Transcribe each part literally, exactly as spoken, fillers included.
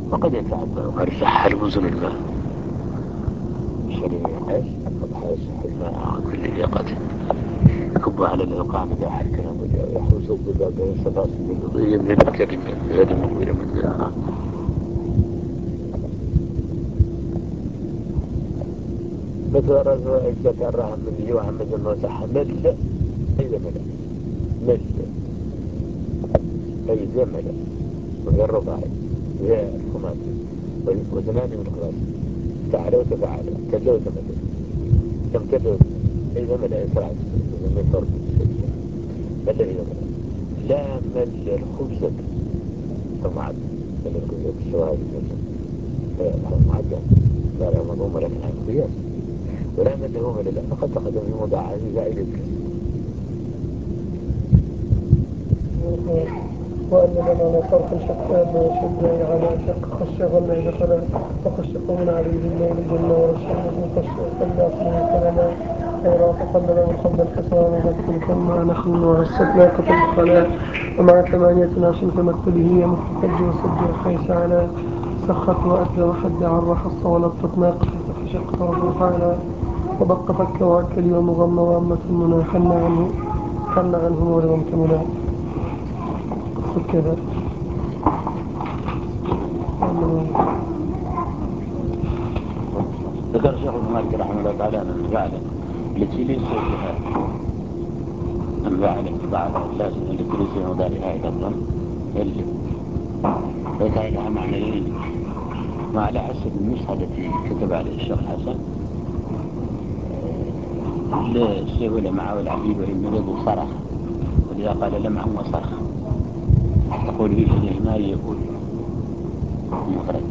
وقد يتعبى وقد يصح الوزن الماء شريع حاش قد حاش الماء عن كل ضيقته يكب على العقام إذا حكنا وجاء يحوز الضباب ويصفاص بالقضية من الكلمة غير مغيرة من ذلك مثل رجل عزة الرحم من هي وحمد المسح مل أي مل مل أي زمل وهي الرباعي وهي الخماسي وزمان من الخلاص تعالوا وتفعلوا تلوا وتملوا كم تلوا أي زمل أي سرعة من فرق مل أي زمل لا مل الخبزة طمعت مل الخبزة الشواهد معدل لا لا مضوم لكن عن قياس ولا مل هو مل لا فقد تقدم في مضاعف زائد الكلام وأن لنا صرف شكاب وشجاع على شق خش غلع دخلا وخش قوم عليه الليل جنة والشمس وخش وصلى أصله كلما خيرا فقل له الخبز الحصان وغسل كما نخل ورست ناقة الخلاء ومع ثمانية عشر تمثله هي مثل ثلج وسج الخيس على سخت وأتى وحد عرح الصولت ناقة فشق طرفه على وبق فك وأكل ومغم وأمة المنى حن عنه حن عنه ورغم كمنا كذا ذكر الشيخ ابن مالك رحمه الله تعالى أن الفعل التي ليس فيها الفعل بعد لازم التي ليس مضارعها أيضا اللي وكان لها معنيين وعلى حسب النسخة التي كتب عليها الشيخ الحسن للسهولة معه العبيد والمريض صرخ ولذا قال لمعه وصرخ تقول به الإهمار يقول مفرد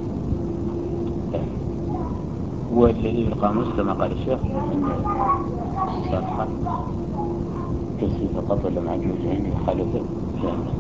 والذي في القاموس كما قال الشيخ أن الصرخة تسري فقط لمع الوجهين يخالفه جامعا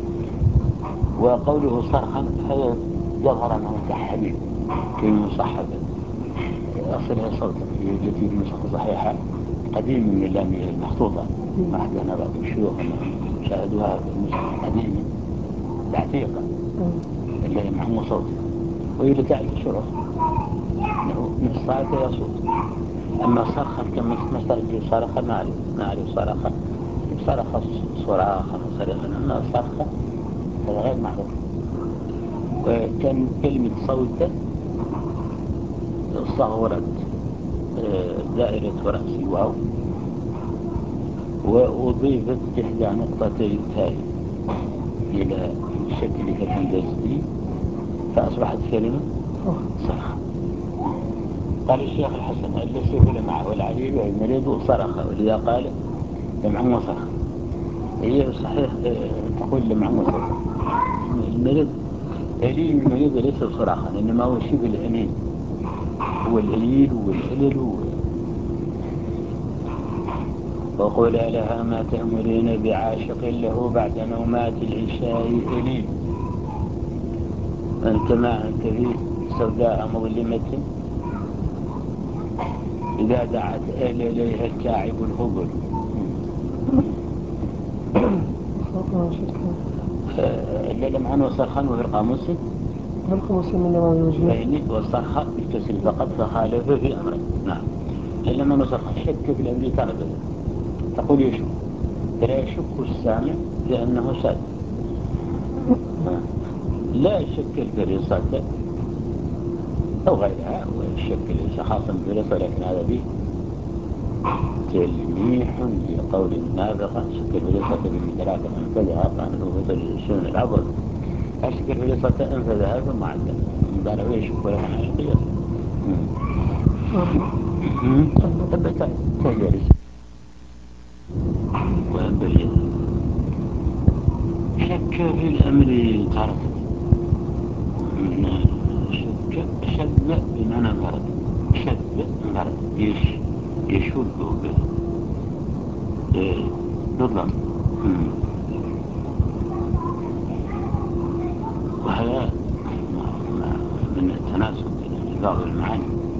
وقوله صرخا هذا ظهر أنه كحبيب كلمة مصحبة أصلها صوتا هي التي في نسخة صحيحة قديم من اللامية المخطوطة ما أحدنا بعض الشيوخ شاهدوها في النسخة قديمة العتيقة اللي معه صوت وهي لتعرف الشرف نفس صارت يصوت أما صرخا كما مصدر صرخا ما أعرف ما أعرف صرخا صرخ صراخا صرخا أما صرخا هذا غير معروف وكان كلمة صوت صغرت دائرة رأس الواو وأضيفت إحدى نقطتي التاء إلى شكل الهندسي فأصبحت كلمة صرخ. قال الشيخ الحسن اللي سهل معه والعليل والمريض صرخ ولذا قال لمعه صرخ هي صحيح تقول لمعه صرخ المريض أليل المريض ليس صراخا إنما هو شبه الأنين هو الأليل والألل وقل لها ما تأمرين بعاشق له بعد نومات العشاء أليل أنت ما أنت في سوداء مظلمة إذا دعت أهل إليها الكاعب الهبل إلا لم عنه صرخا وفي القاموس القاموس من نوع الوجه يعني والصرخ بالكسر فقط فخالف في أمره نعم إلا لم عنه صرخ شك في الأمر تردد تقول يشك لا يشك السامع لأنه شاد لا يشك الفريصة أو غيرها والشك ليس خاصا بالفريصة لكن هذا به تلميح لقول النابغة شك الفريصة بالمدراك أنفذها طعنه مثل الشون العبد أشك الفريصة أنفذها ثم عدل قال هو يشك ولكن على القياس تبت تجلس وأنبري شك في الأمر ترك شك شد بمعنى انفرد شد انفرد يش يشد بالضم وهذا من التناسب في بعض المعاني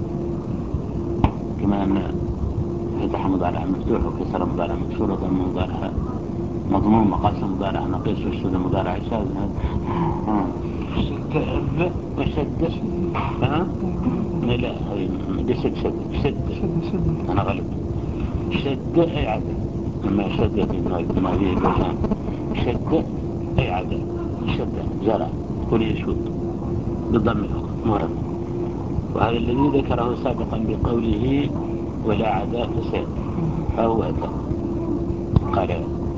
كما أن فتح مضارع مفتوح وكسر مضارع مكسور وضم مضارع مضموم وقاسم مضارع نقيس وشد مضارع شاذ شد وشد ها لا هي بشد شد شد شد أنا غلط شد أي عدد لما شدت ما فيه الوجهان شد أي عدد شد جرى قل يشد بالضم مرة. وهذا الذي ذكره سابقا بقوله ولا عداء فساد فهو أتى قال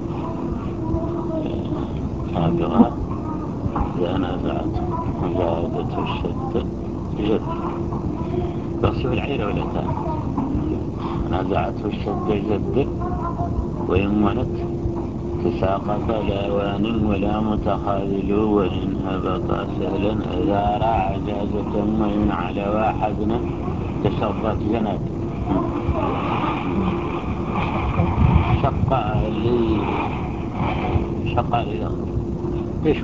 سابقا إذا نازعت زادت الشد جد بصف العير ولا تان نازعته الشد جد ويمونت تساقط لاوان ولا متخاذل وإن هبط سهلا إذا راع جازة وإن على واحدنا تشرت جنات شق لي شق لي ليش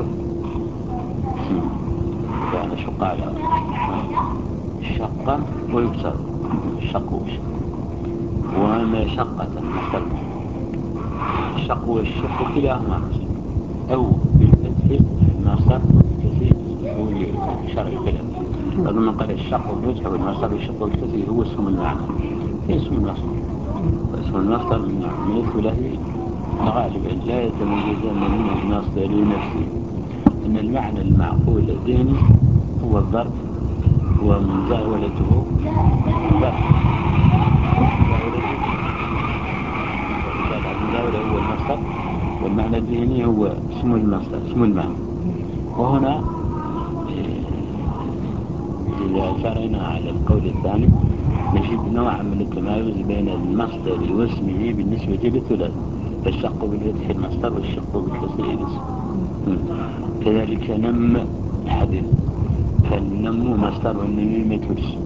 يعني شق على شقا ويكسر الشقوش وما شقة مثلا الشق والشق كلاهما مصر أو بالفتح المصر الكثير هو شرع الكلام لما قال الشق والفتح والمصر والشق والكثير هو اسم المعنى اسم المصر اسم المصر من له غالبا لا يتميزون من المصدر لنفسه إن المعنى المعقول الذهني هو الظرف ومزاولته ظرف المزاولة هو المصدر والمعنى الذهني هو اسم المصدر اسم المعنى. وهنا إذا سرنا على القول الثاني نجد نوعا من التمايز بين المصدر واسمه بالنسبة للثلاث فالشق بالفتح المصدر والشق بالكسر الاسم. كذلك نم حدث فالنم مصدر والنميمة الاسم.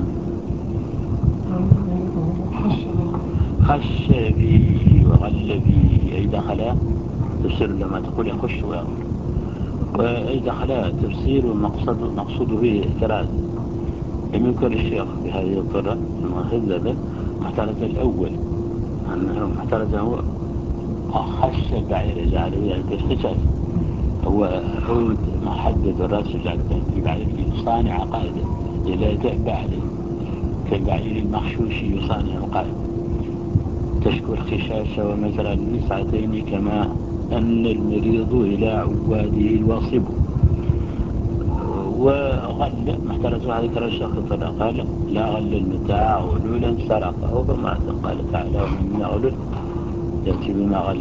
خش فيه وغل فيه أي دخل تفسير لما تقول يخش ويغل وأي دخل تفسير مقصد مقصوده به اعتراض. لم يذكر الشيخ بهذه الطرة المهذبة محترز الأول أنه محترز هو خش البعير جعله يعني تفتشف هو عود محدد الرأس جعله البعير يصانع قائدا إلى تأبع عليه كالبعير المخشوش يصانع قائدا تشكو الخشاشة ومزرع النسعتين كما أن المريض إلى عواده الواصب. وغل محترز هذا ذكر الشيخ قال لا غل المتاع غلولا سرقه فما قال تعالى ومن غلل يأتي بما غل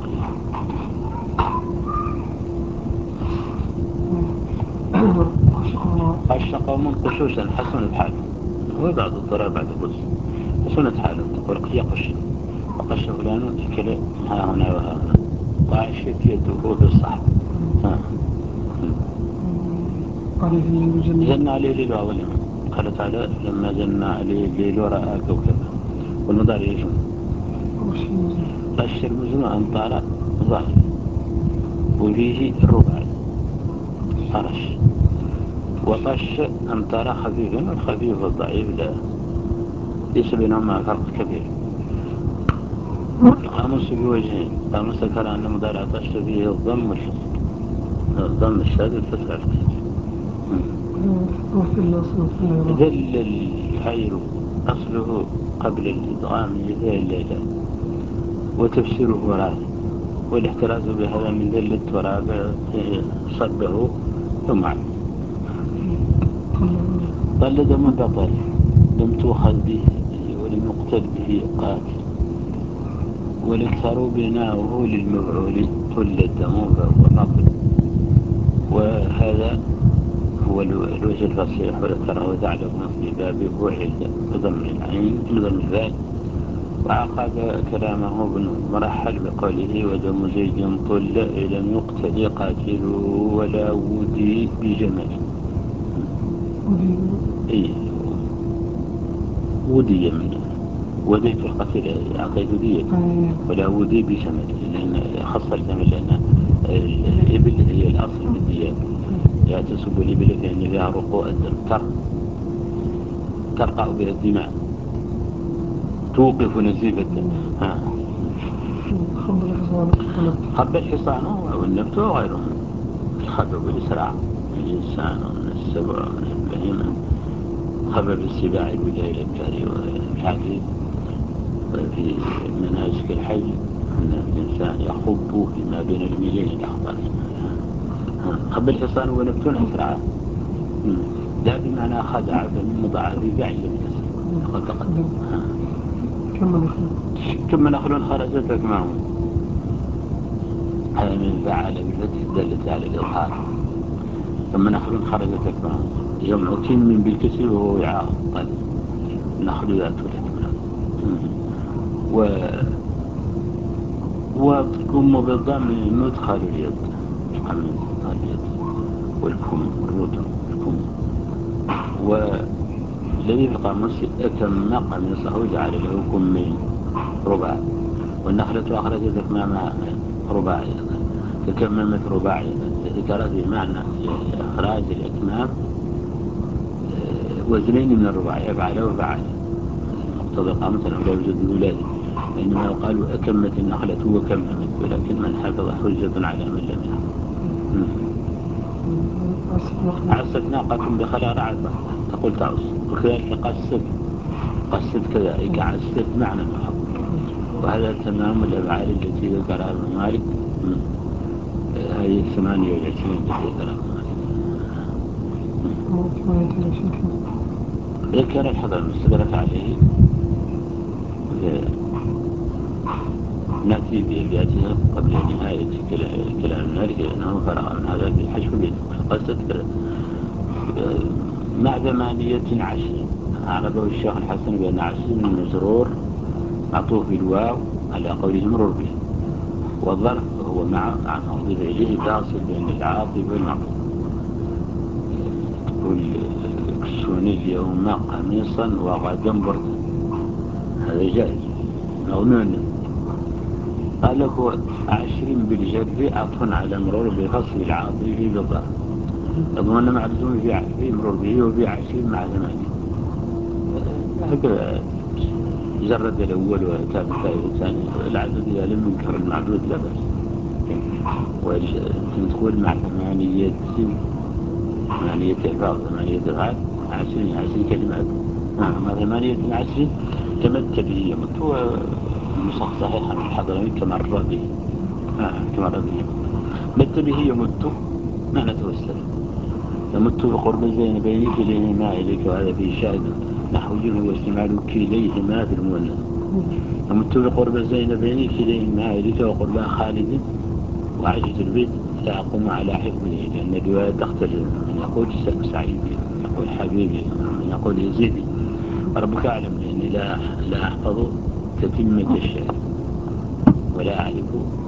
خش قوم قشوشا حسنت حاله هو بعض الضرر بعد القدس حسنت حاله تقول يقش وقش فلان أكل ها هنا وها هنا وعشت يده بالصحب جن عليه ليل أولا قال تعالى لما جن عليه الليل ورأى كوكبا والمضار يجون قش المزن أنطار ظاهر وفيه الربع قرش وطش أمطار خفيفا والخفيف والضعيف لا ليس بينهما فرق كبير. القاموس بوجهين قاموس ذكر أن مضارع طش فيه الضم والشد الضم الشاد والفتح الكثير. ذل الخير أصله قبل الإدغام ذل لا وتفسيره راي والاحتراز بهذا من ذل التراب صبه ثم عد ضل دم بطل لم تؤخذ به ولم يقتل به قاتل والاكثر بناؤه للمفعول كل الدم فهو باطل. وهذا هو الوجه الفصيح وذكره ثعلب في باب وحل بضم العين بضم الذال. وعقب كلامه ابن مرحل بقوله ودم زيد طل لم يقتل قاتله ولا ودي بجمل اي ودي منه وديت القتل أعطيت دية ولا ودي بجمل لأن خاصة الجمل لأن الإبل هي الأصل من الديات لا تسب الإبل لأن لها رقوع الدم ترقع بها الدماء توقف نزيف الدم. خب الحصان والنبت وغيرهم الخدر بالإسراع الإنسان ومن السبع ومن البهيمة خبر السباع بجاه الأبكار والحديث. وفي مناسك الحج أن الإنسان يخب فيما بين الميلين الأخضر. خب الحصان هو نبتون أسرع لا بمعنى خدع فمن مضاعف بباع لم قد تقدم. كم نخل خرجتك معهم هذا من فعل بالفتح دلت على الإظهار. ثم نخل خرجتك معهم يوم عتيم من بالكسر وهو يعاقب نخل ذات الأكمام و وكم بالضم مدخل اليد من مدخل اليد والكم الرد الكم. والذي في القاموس أتم قميصه جعل له كمين رباع والنخلة أخرجت مع رباع تكممت رباع ذكرت بمعنى إخراج الأكمام وزنين من الرباع يفعل وفعل مقتضى القاموس أنه لا يوجد الولادة إنما يقال أكمت النخلة وكممت ولكن من حفظ حجة على من لم يحفظ. عصت ناقة بخلا رعفة تقول تعص وكذلك قصد قصد كذلك عصت معنى محب. وهذا تمام الأفعال التي ذكرها ابن مالك هذه الثمانية والعشرين التي ذكرها ابن مالك. ذكر الحضر المستدرك عليه نأتي بأبياتها قبل نهاية كلام مالك لأنه فرغ من هذا بالحشو قصد مع ثمانية عشر عربه الشيخ الحسن بأن عشر من مزرور معطوف بالواو على قوله مرور به والظرف هو مع عن مضيف إليه فاصل بين العاطف والمعطوف. تقول اكسوني اليوم قميصا وغدا بردا هذا جائز مغنون. قال لك عشرين بالجر عطف على مرور بفصل العاطف بالظرف أظن معلوم في مرور به وفي عشرين مع ثمانية هكذا جرد الأول وكان الثاني العدد لم ينكر المعدود لا بأس. وتقول مع ثمانية ثمانية ألفاظ ثمانية أفعال عشرين عشرين كلمات مع ثمانية عشرين تمت به يمت هو النسخ صحيحة من الحضرمي كما مر به كما مر به مت به يمت معنى توسل يمت بقرب الزينبين كليهما إليك وهذا فيه شاهد نحو جنه واستعمال كليهما في المؤنث. يمت بقرب الزينبين كليهما إليك وقرب خالد وعجز البيت لا أقوم على حفظه لأن الرواية تختلف من يقول سعيدي يقول حبيبي من يقول يزيدي ربك أعلم لأني لا, لا أحفظ تتمة الشعر ولا أعرف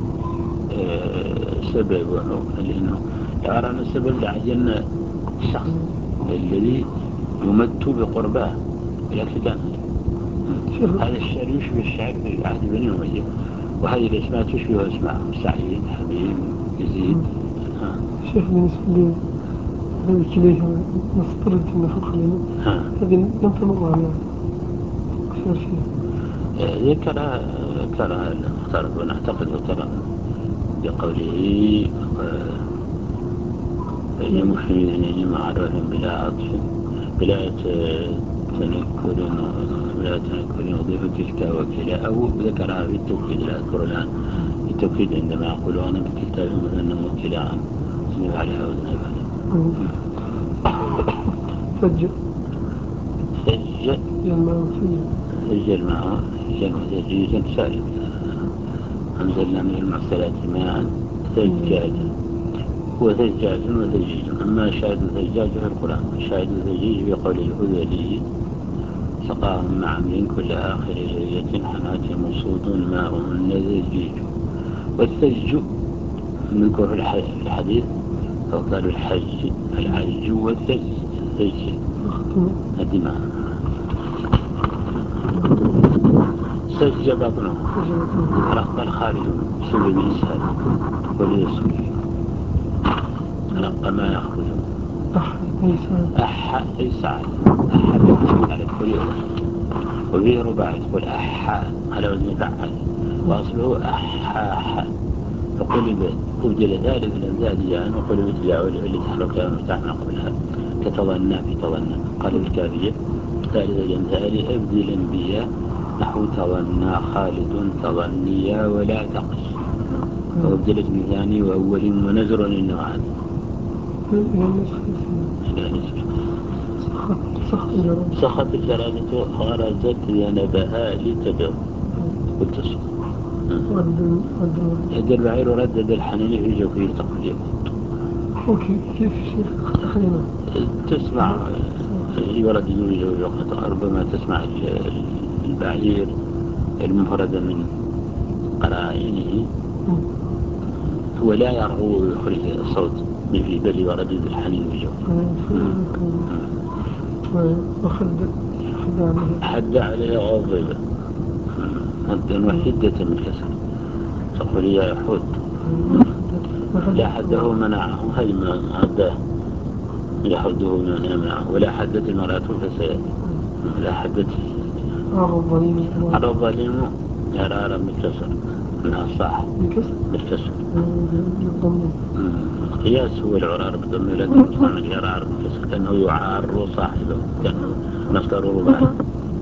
أه سببه لأنه يعرف السبب لعجلنا الشخص الذي يمت بقرباه بالأكتان. هذا الشعر يشبه الشعر في عهد بني أمية وهذه الأسماء تشبه أسماء سعيد حبيب يزيد. شيخ بالنسبة لي هذه كليها نسترد النفق لنا هذه لم تمر على أكثر شيء ذكر ذكر المختار ونعتقد ذكر بقوله فإن مخيرين معرف بلا عطف بلا تنكر بلا تنكر وضيف تلك وكلا أو ذكرها في التوكيد لا أذكر الآن في التوكيد عندما يقول أنا بكتاب مثلا وكلا عن سنف عليها وذنب عليها. سجل سجل سجل معها سجل سجل سالب أنزلنا من المعسلات ماء ثجاجا وثجاج وثجيج. أما شاهد ثجاج في القرآن شاهد ثجيج في قول الهذلي سقاهم مع من كل آخر ليلة حنات مصود ماء ثجيج. والثج نذكر في الحديث أو قالوا الحج الحج والثج ثج الدماء سج بطنه رق الخارج سبب الإسهال واليسوي رق ما يخرج أحا إسعال أحا بيحصل على كل يوم وفيه رباع يقول أحا على وزن فعل وأصله أحا فقلب أبدل ذلك الأمثال يعني وقلبت الياء اللي تحرك مفتاحنا قبلها كتظنى في تظنى. قال الكافية ثالث الأمثال أبدل الأنبياء نحو تظنى خالد تظنيا ولا تقص. وأبدلت بثاني وأول ونزر النوعات. سخط الجرادة خرجت ذنبها لتبر والتصف. هذا البعير ردد الحنين في جوفه تقليل. كيف الشيخ تحينا تسمع يرد جوفه ربما تسمع البعير المفرد من قرائنه ولا يرغو يخرج الصوت من في بل يردد الحنين في جوفه. حد عليه غضبه مدا وحدة من كسر تقول يا يحود لا حده منعه هل ما عداه يحده منعه ولا حدت المرأة فسيأتي لا حدت على الظالم يرى من كسر انها صح بالكسر. القياس هو العرار بدون لا تسمع من يرى من كسر كأنه يعار صاحبه كأنه مصدر رباعي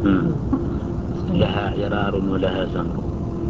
لها يرار ولها سمر.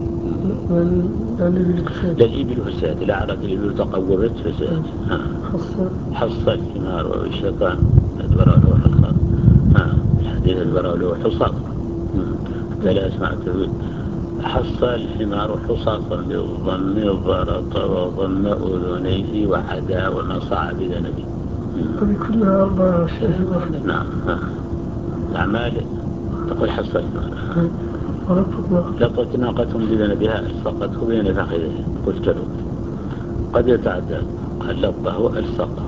للإبل فساد لا عرض الإبل تقوبت فساد حص الحمار والشيطان أدبر له حصاد الحديث أدبر له حصاد فلا أسمعته حص الحمار حصاصا بالظن الضرط وظن أذنيه وحدا ومصع بذنبه. كلها أربعة شهر. نعم أعمال تقول حص الحمار لقد ناقة بذنبها ألصقته بين فخذها قلت له قد يتعدى قال لطه ألصقه.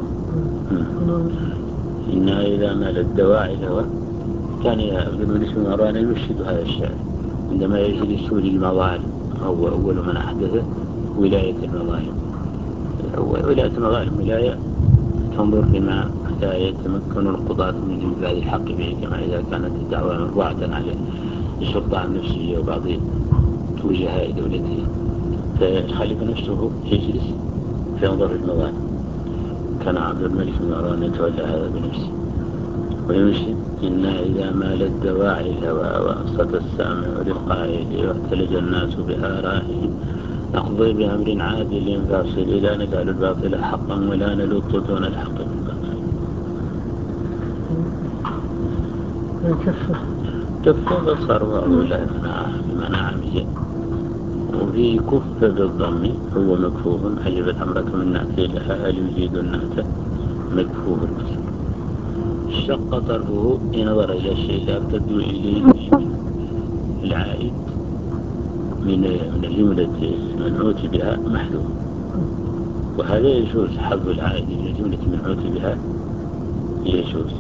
إنها إذا مال الدواعي له كان عبد الملك بن مروان يشهد هذا الشعر عندما يجري سوري المظالم هو أول من أحدث ولاية المظالم. ولاية المظالم ولاية تنظر لما حتى يتمكن القضاة من إنفاذ الحق به كما إذا كانت الدعوة مرفوعة عليه السلطة النفسية وبعض وجهاء دولته فالخليفة نفسه يجلس فينظر المظالم. كان عبد الملك بن مروان يتولى هذا بنفسه ويمشي إنا إذا مال الدواعي الهوى وأنصت السامع للقائل واختلج الناس بآرائهم نقضي بأمر عادل فاصل لا نجعل الباطل حقا ولا نلط دون الحق بالباطل. كف بصر ولا بمعنى عمية وفي كف بالضم هو مكفوف حجبت عمرة من نأتي لها هل يزيد النأت مكفوف البصر. شق طرفه إن نظر إلى الشيء لا يرتد إليه العائد من من الجملة المنعوت بها محذوف وهذا يجوز حذف العائد من الجملة المنعوت بها يجوز.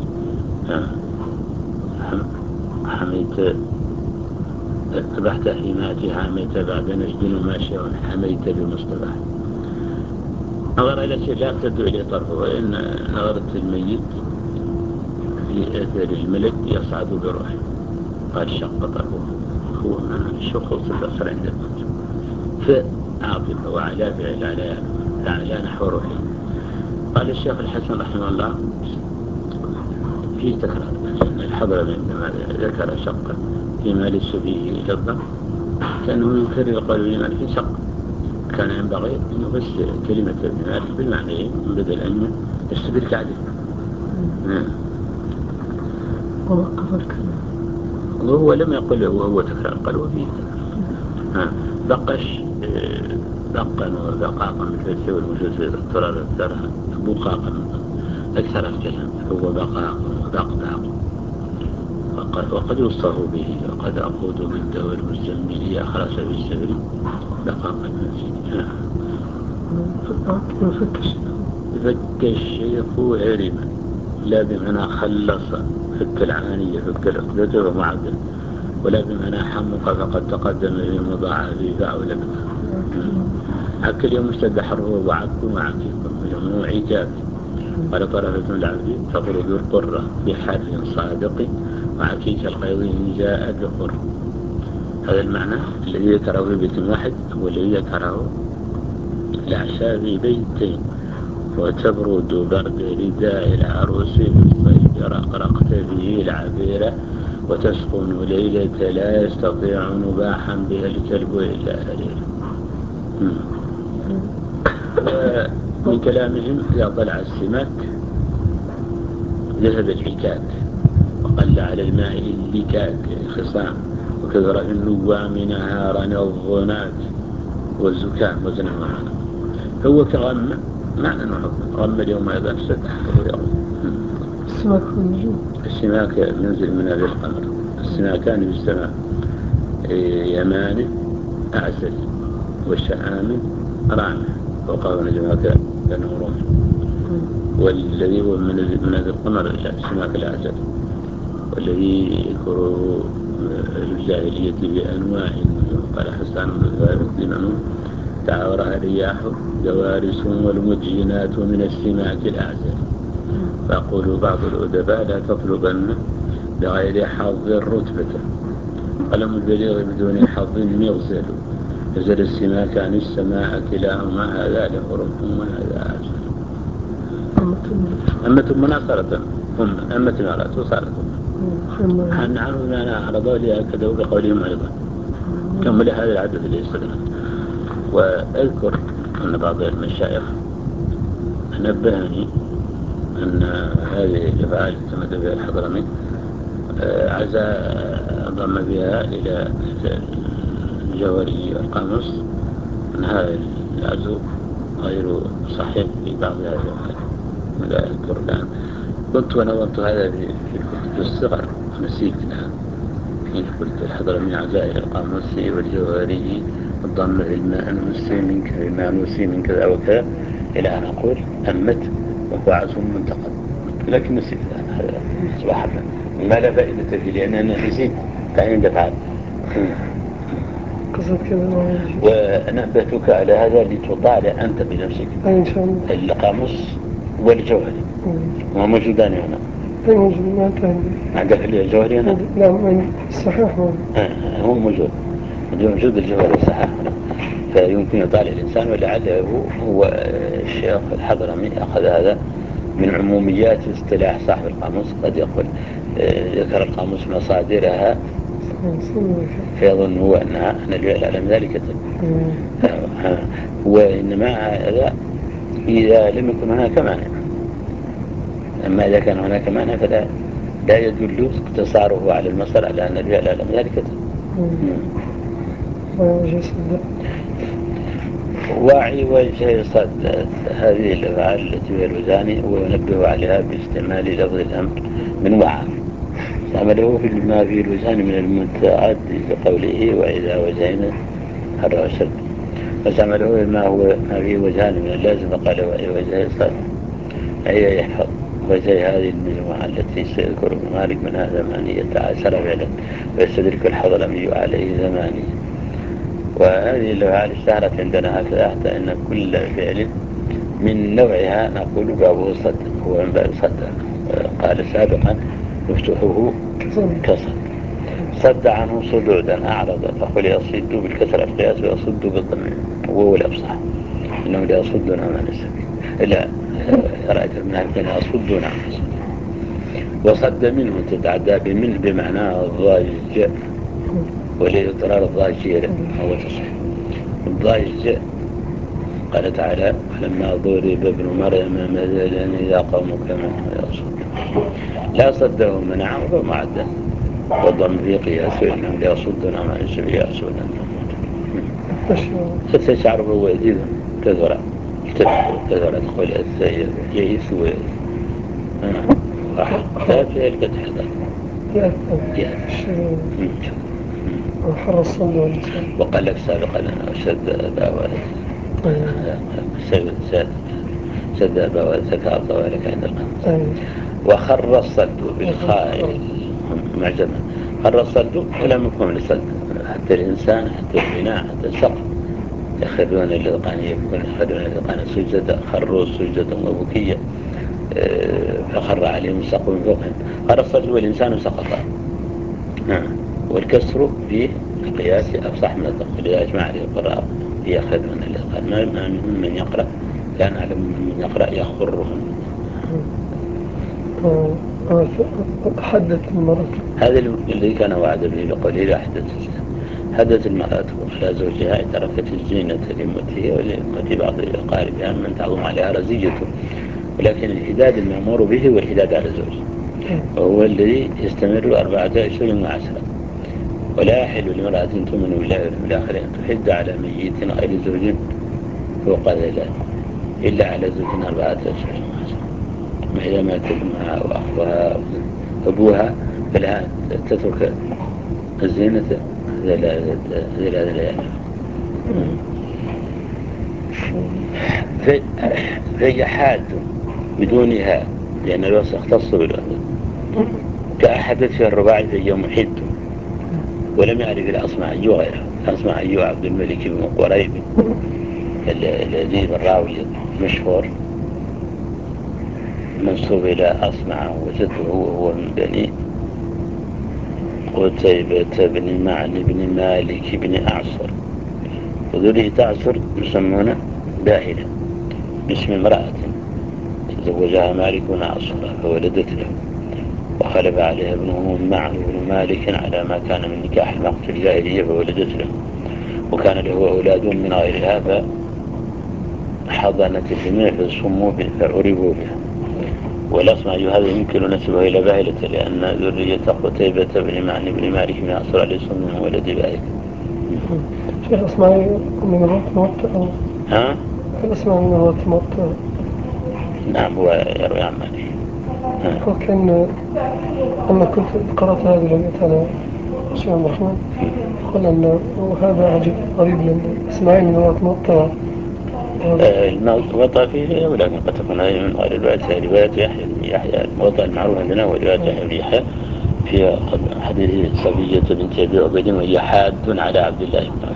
حميت ذبحت حماتي حميت بعد نجد وماشي حميت بمصطلح. نظر إلى شيء لا يرتد إليه طرفه وإن نظرت الميت في أثر الملك يصعد بروحه قال شق طرفه هو من شخص البصر عند الموت فعاطفة وعلى فعل على على نحو روحه. قال الشيخ الحسن رحمه الله في تكرار الحضر عندما ذكر شق فيما ليس فيه لفظا كأنه يكرر قول لمن في شق كان ينبغي أن يفسر كلمة ابن مالك بالمعنى بدل أن يستبر كعدل. ووقف الكلام وهو لم يقل وهو تكرار قال وفيه تكرار. بقش بقا وبقاقا مثل السوى المجوز اضطرار الثرها بقاقا أكثر الكلام هو بقاق وبقداق وقد يوصف به وقد أقود بالدور المزمل أخرس بالسبر بقاقا المنزل. فك الشيخ عرما لا بمعنى خلص فك العانية فك الأقدة ومعدل ولا بمعنى حمق فقد تقدم في مضاعف فأولى حك اليوم اشتد حره وعك وعكيك ويوم عتاب قال طرفة العبد تطرد القرة بحرف صادق وعكيك القيض إن جاء بقر. هذا المعنى الذي ذكره في بيت واحد هو الذي ذكره الأعشاب بيتين وتبرد برد رداء العروس في الصيف رقرقت به العبيرة وتسكن ليلة لا يستطيع نباحا بها الكلب إلا هريرا. ومن كلامهم إذا طلع السماك ذهب الحكاك وقل على الماء اللكاك خصام وكثر في النوام نهارا الظنات والزكام وزن معنا. هو كغم معنى أنه غم اليوم أيضا فتح السماك من السماك منزل من هذا القمر. السماكان بالسماء يمان أعسل والشآم رامح وقال نجمك كانه رمح. والذي هو من هذا القمر السماك الأعسل والذي يذكره الجاهلية بأنواع قال حسان بن تعاورها الرياح جوارس والمجينات من السماك الأعزل. فأقول بعض الأدباء لا تطلبن بغير حظ الرتبة قلم البليغ بدون حظ يغزل نزل السماكان السماء كلاهما هذا لحرم وهذا أعزل. أمة مناصرة هم أمة مرات وصارت هم نعم ما عرضوا لي كذا بقولهم أيضا كم لهذا العدد اللي يصدنا. وأذكر أن بعض المشايخ نبهني أن هذه الأفعال اعتمد بها الحضرمي عزا ضم بها إلى الجوهري القاموس أن هذا العزو غير صحيح في بعض هذه الأفعال. لا أذكر الآن كنت ونظرت هذا في الكتب الصغر نسيت الآن حين قلت الحضرمي عزائر القاموسي والجوهري الضم بالماء نسي منك الماء نسي من كذا وكذا إلى أن أقول أمت وهو عزو منتقد لكن نسيت الآن هذا صباحا ما لا فائدة فيه لأننا نسيت تعين دفعات. ونبهتك على هذا لتطالع أنت بنفسك إن شاء الله القاموس والجوهري هو موجودان هنا. أي موجود ما كان عندك الجوهري هنا؟ لا صحيح هو موجود موجود الجوهري صحيح هنا. فيمكن يطالع الإنسان ولعله هو الشيخ الحضرمي أخذ هذا من عموميات اصطلاح صاحب القاموس. قد يقول ذكر القاموس مصادرها فيظن هو أنها أن العلم ذلك وإنما هذا إذا لم يكن هناك مانع. أما إذا كان هناك مانع فلا لا يدل اقتصاره على المصدر على أن العلم ذلك وعي وجه صد هذه الأفعال التي هي الوزاني وينبه عليها باستعمال لفظ الأمر من وعى استعمله في ما في الوزان من المتعد بقوله وإذا وزينا هذا وشد فاستعمله ما هو ما فيه وزان من اللازم فقال وإذا وجه صد أي يحفظ وزي هذه المجموعة التي سيذكر ابن مالك منها ثمانية عشر فعلا ويستدرك الحضرمي عليه ثمانية. وهذه الأفعال اشتهرت عندنا هكذا حتى أن كل فعل من نوعها نقول بابه صد هو من باب صد. قال سابقا مفتوحه كسر صد عنه صدودا أعرض فقل يصد بالكسر القياس ويصد بالضم وهو الأفصح إنه لا يصدون عن السبيل لا رأيت من هكذا يصدون عن السبيل. وصد منه تتعدى بمن بمعنى الضاجج ولإضرار الضاجير هو تصحيح الضاجج. قال تعالى لما ضرب ابن مريم مثلا إذا قومك منه يصد لا صده منع ومعدل والضم في قياس وإنهم لا يصدون عن السبيل يأسون ستشعر هو يزيد تذرع تذرع تقول السيد يئس ويئس لا فعل قد حضر يأس وحر الصد واللسان. وقال لك سابقا أنه شد أبا والد شد أبا والد سكار طوالك عند القمس. وخر الصد بالخاء معجمة خر الصد ولم يكن للصد حتى الإنسان حتى البناء حتى السقف يخرون الإذقان يكون يخرون الإذقان سجدا خروا سجدا وبكيا فخر عليهم السقف من فوقهم. خر الصد والإنسان سقط والكسر في القياس أفصح من الضم إذا أجمع عليه القراء يأخذ من الإتقان، ما منهم من يقرأ كان أعلم من يقرأ يخبرهم. حدث المرأة هذا اللي كان وعد به بقوله حدث حدث المرأة على زوجها تركت الزينة لأمته ولبعض أقاربها من تعظم عليها رزيته، ولكن الحداد المأمور به هو الحداد على الزوج، وهو الذي يستمر أربعة أشهر وعشرة. ولا يحل لامرأة تؤمن بالله واليوم الآخر أن تحد على ميت غير زوج فوق ذلك إلا على زوج أربعة أشهر وعشرة. ما إذا مات ابنها وأخوها أبوها فلها تترك الزينة ثلاثة ليالي. فهي حاد بدونها لأن الوصف اختص بالوصف كأحدث في الرباعي في يوم حد ولم يعرف الأصمعي غيره. الأصمعي عبد الملك بن قريب الذي بالراوي مشهور منصوب إلى أصمع وجده وهو من بني قتيبة بن معن بن مالك بن أعصر، وذرية أعصر يسمون باهلة باسم امرأة تزوجها مالك بن أعصر فولدت له، وخلف عليها ابنه معن بن مالك على ما كان من نكاح المقت في الجاهلية فولدت له، وكان له أولاد من غيرها فحضنت الجميع فسموا فعربوا بها. والأصمعي هذا يمكن نسبه إلى باهلة لأن ذرية قتيبة بن معن بن مالك بن أعصر عليه السلام من ولد باهلة. شيخ الأصمعي من الوقت موطئ؟ ها؟ الأصمعي من الوقت موطئ؟ نعم هو يروي عن مالك. وكان أنا كنت قرأت هذه الآية على الشيخ عبد الرحمن قال أن هذا عجيب غريب لأن إسماعيل من الوقت موطئ. الموطأ فيه ولكن قد تكون هذه من غير رواية رواية يحيى يحيى الموطأ المعروف عندنا هو رواية يحيى بن يحيى في حديث صفية بنت أبي عبيد وهي حاد على عبد الله بن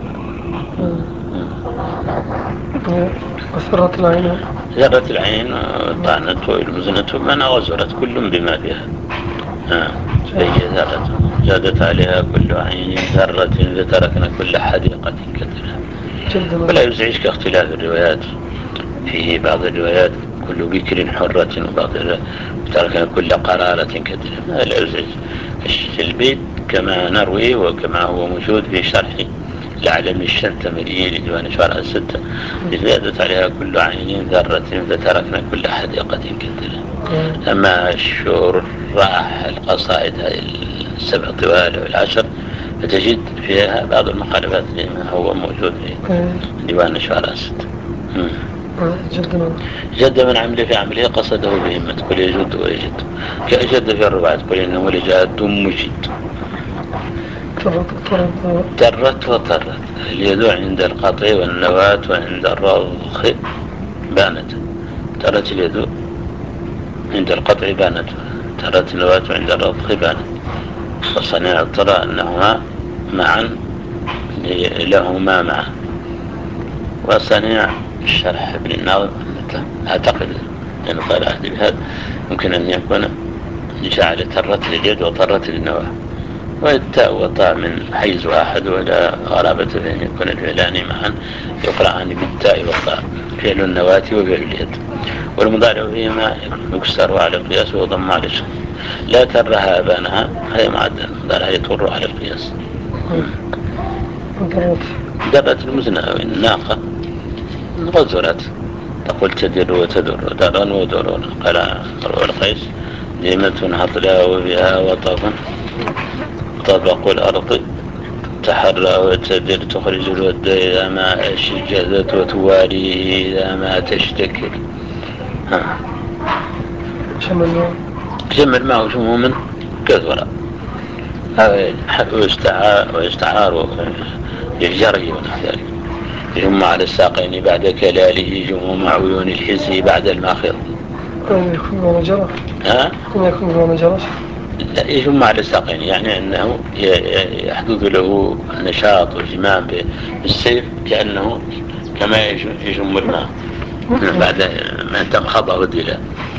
عمر. وسرت العين زرت العين طعنت والمزنة ما غزرت كل بما فيها. فهي ذرة زادت عليها كل عين ذرة فتركنا كل حديقة كثيرة. ولا يزعجك اختلاف الروايات، فيه بعض الروايات كل بكر حرة وبعض تركنا كل قرارة كثيرة. لا يزعج البيت كما نروي وكما هو موجود في شرح العلم الشنتمري لديوان شرح الستة زادت عليها كل عين ذرة فتركنا كل حديقة كثيرة. أما الشراح القصائد السبع طوال والعشر فتجد فيها بعض المخالفات لما هو موجود في ديوان شرح الستة. جد من عمله في عمله قصده بهمة كل يجد ويجد كأجد في الرباعات كل إنه لجاد مجد. ترت وطرت اليد عند القطع والنواة وعند الرضخ بانت. ترت اليد عند القطع بانت، ترت النواة عند الرضخ بانت. وصنع ترى أنهما معا لهما معا. وصنع الشرح ابن الناظم أعتقد أن قال أهدي بهذا يمكن أن يكون جعل ترت اليد وطرت النواة، والتاء والطاء من حيز واحد ولا غرابة بأن يكون الفعلان معا يقرأان بالتاء والطاء فعل النواة وفعل اليد. والمضارع فيهما يكسر على القياس ويضم على الشك. لا ترها أبانها هذا معدل المضارع يطر على القياس. درت المزنة أو الناقة غزرت تقول تدر وتدر درا ودرون. قال مرء القيس نعمة هطلا وبها وطف طبق الأرض تحرى وتدر تخرج الود إذا ما أشجزت وتواريه إذا ما تشتكر. ها شمل معه شموما كثرة ويستعار ويستعار يجري ونحو ذلك. يجمع على الساقين بعد كلاله جموم عيون الحزي بعد الماخر. كم يكون بما جرى؟ ها؟ كم يكون بما جرى؟ لا يجمع على الساقين يعني أنه يحدث له النشاط والجمام بالسيف كأنه كما يجم الماء بعد ما تنخضه الدلاء.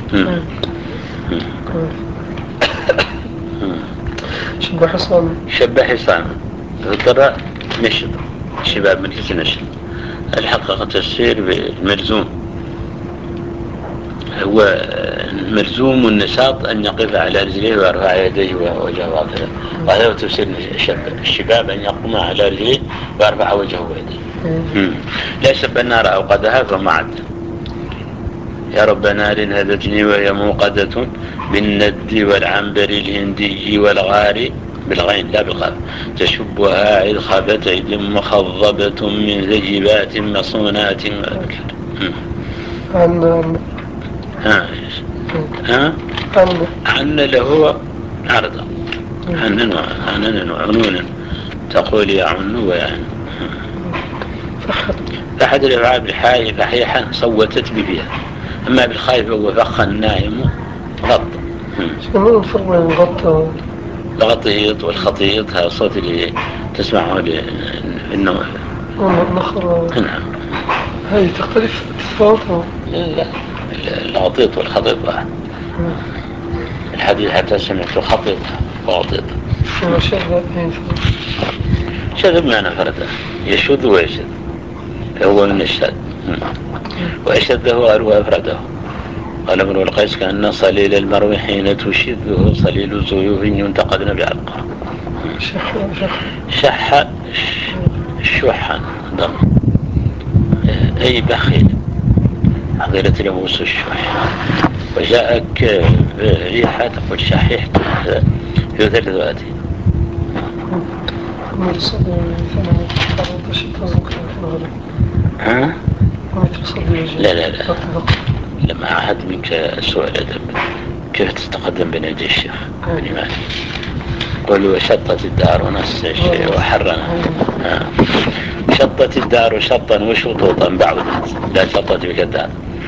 شبه حصان شبه حصان ذكر نشط شباب من حيث نشط الحقيقة تفسير بالملزوم، هو ملزوم النشاط أن يقف على رجليه ويرفع يديه ووجهه هكذا، وهذا هو تفسير الشباب أن يقوم على رجليه ويرفع وجهه ويديه. لا شب النار أوقدها فما عد. يا رب نار هدتني وهي موقدة بالند والعنبر الهندي والغار بالغين لا بالغاف، تشبها عذخبة عيد مخضبة من ذجبات مصونات. عن ها ها عن له عرضا عنن عنن وعنون تقول يا عنو ويعني فحد الافعال بالحاء فحيحا صوتت بفيها، اما بالخاء فهو فخ النائم غط. شنو الفرق بين الغط الغطيط والخطيط؟ هذا الصوت اللي تسمعه للنوم. نخر. نعم. هاي تختلف صوتها؟ لا، الغطيط والخطيط واحد. الحديث حتى سمعته خطيط وغطيط. شذ بمعنى فرده، يشذ ويشذ، هو من الشذ، وأشذه غيره أفرده. قال ابن القيس كأن صليل المرو حين تشذه صليل زيوف ينتقدن بعلقه. شح شحا ضم أي بخيل عضيلة لموس الشح. وجاءك ريحة تقول شحيح في ثلاث وآتي. ها؟ لا لا لا لما أحد منك سوء الأدب كيف تتقدم بين يدي الشيخ بن مالك؟ قولوا شطت الدار ونس الشيء وحرنا. شطت الدار شطا وشطوطا بعضت لا شطت بك الدار.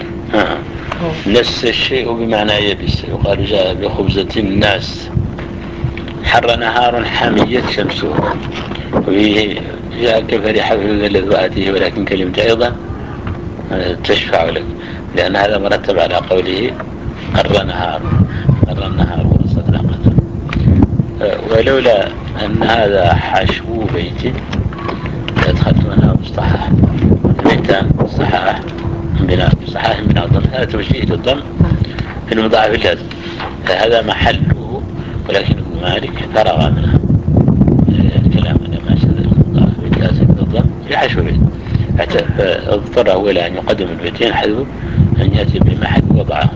نس الشيء بمعنى يبس، يقال جاء بخبزة الناس. حر نهار حامية شمسه، وفيه جاء كفريحة في لذواته، ولكن كلمة أيضا تشفع لك، لأن هذا مرتب على قوله قر نهار قر النهار ورصت ناقته. ولولا أن هذا حشو بيت أدخلت منها مصطحح بيتان صحاح بناء صحاح من الضم، هذا توجيه الضم في المضاعف اللازم، هذا محله، ولكن ابن مالك فرغ منها الكلام لما شذ المضاعف اللازم بالضم في حشو بيت، فاضطر هو إلى أن يقدم البيتين حذو أن يأتي بمحل وضعه،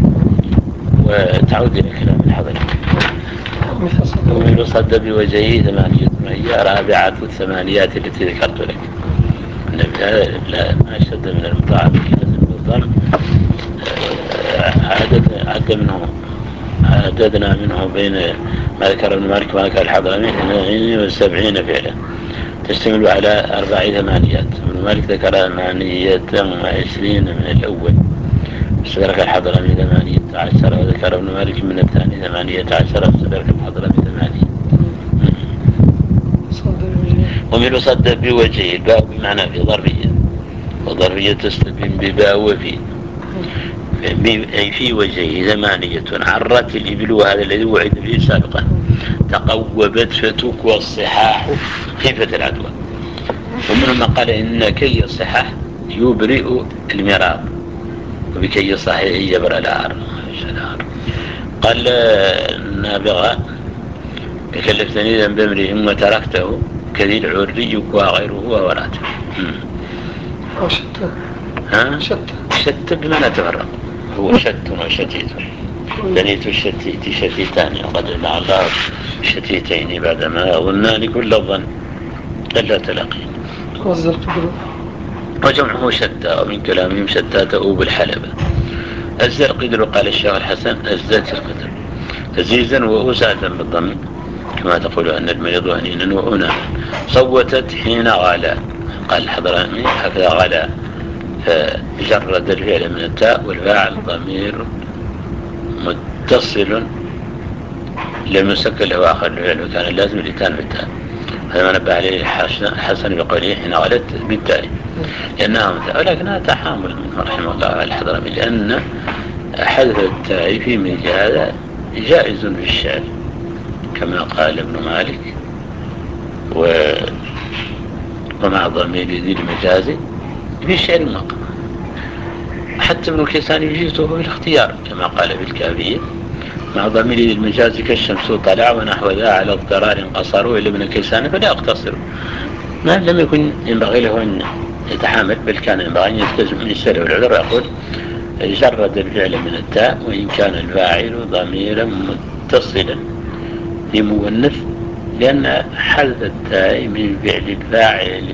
وتعود إلى كلام الحضر. ومن صد بوجهه ثمانية، وهي رابعة الثمانيات التي ذكرت لك. لا ما شد من المضاعف لازم بالضم، عدد عد منه عددنا منه بين ما ذكر ابن مالك وما ذكر الحضرمي اثنين وسبعين فعلا تشتمل على أربع ثمانيات. ابن مالك ذكر ثمانية وعشرين من الأول، استدرك الحضرمي ثمانية عشر، وذكر ابن مالك من الثاني ثمانية عشر، استدرك الحضرمي ثمانية. ومن صد بوجهه، الباء بمعنى في ضربية، وضربية تستبين بباء وفي، أي في وجهه ثمانية. عرت الإبل، وهذا الذي وعد به سابقا. تقوبت فتكوى الصحاح خيفة العدوى. ومنهم من قال إن كي الصحاح يبرئ المراب، وبكي الصحيح يبرأ العار. قال النابغة كلفتني ذنب امرئ وتركته كذي العري وغيره ووراته. وشتى ها؟ شتى شتى بمعنى تفرق، هو شت وشتيت، دنيت الشتيت شتيتان، وقد مع الله شتيتين بعدما يظنان كل الظن إلا تلاقين. وجمعه شتى، ومن كلامهم شتى تؤوب الحلبة. أزى القدر، قال الشيخ الحسن أزت القدر أزيزا وأسادا بالضم، كما تقول أن المريض هنينا وأنا. صوتت حين غالا، قال الحضرمي هكذا غالا، فجرد الفعل من التاء، والفاعل ضمير متصل لم يسكن له آخر الفعل، وكان لازم الإتان بالتاء. هذا ما نبه عليه حسن بقوله حين غلت بالتاء، لأنها متاء، ولكنها تحامل منه رحمه الله على الحضرمي، لأن حذف التاء في مثل هذا جائز في الشعر كما قال ابن مالك. و... ومع ضمير ذي المجاز في الشعر المقام. حتى ابن كيسان يجيزه بالاختيار كما قال في الكافية: مع ضمير المجاز كالشمس طلع ونحو ذا على اضطرار قصروا إلى ابن كيسان فلا اقتصروا. ما لم يكن ينبغي له أن يتحامل، بل كان ينبغي أن يلتزم من السر والعذر ويقول: جرد الفعل من التاء وإن كان الفاعل ضميرا متصلا في مؤنث، لأن حذف التاء من فعل الفاعل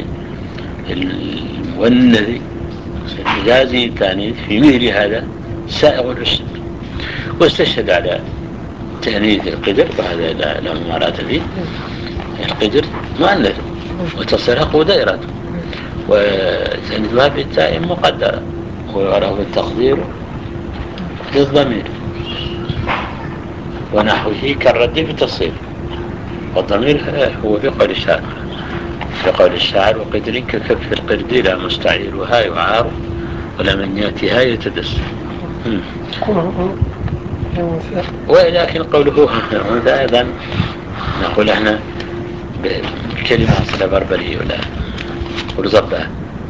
المؤنث جازي التانيث في مثل هذا سائغ الحسن. واستشهد على تأنيث القدر، وهذا لا مباراة فيه. القدر مؤنث وتصرق دائرة، وتأنيثها بالتاء مقدرة، وله التقدير للضمير ونحوه كالرد في التصريف. والضمير هو في قول الشاعر في قول الشاعر: وقدر ككف القرد لا مستعيرها يعار ولمن ياتها يتدس. ولكن قوله هذا أيضا نقول احنا بكلمة أصلها بربرية ولا قول زباه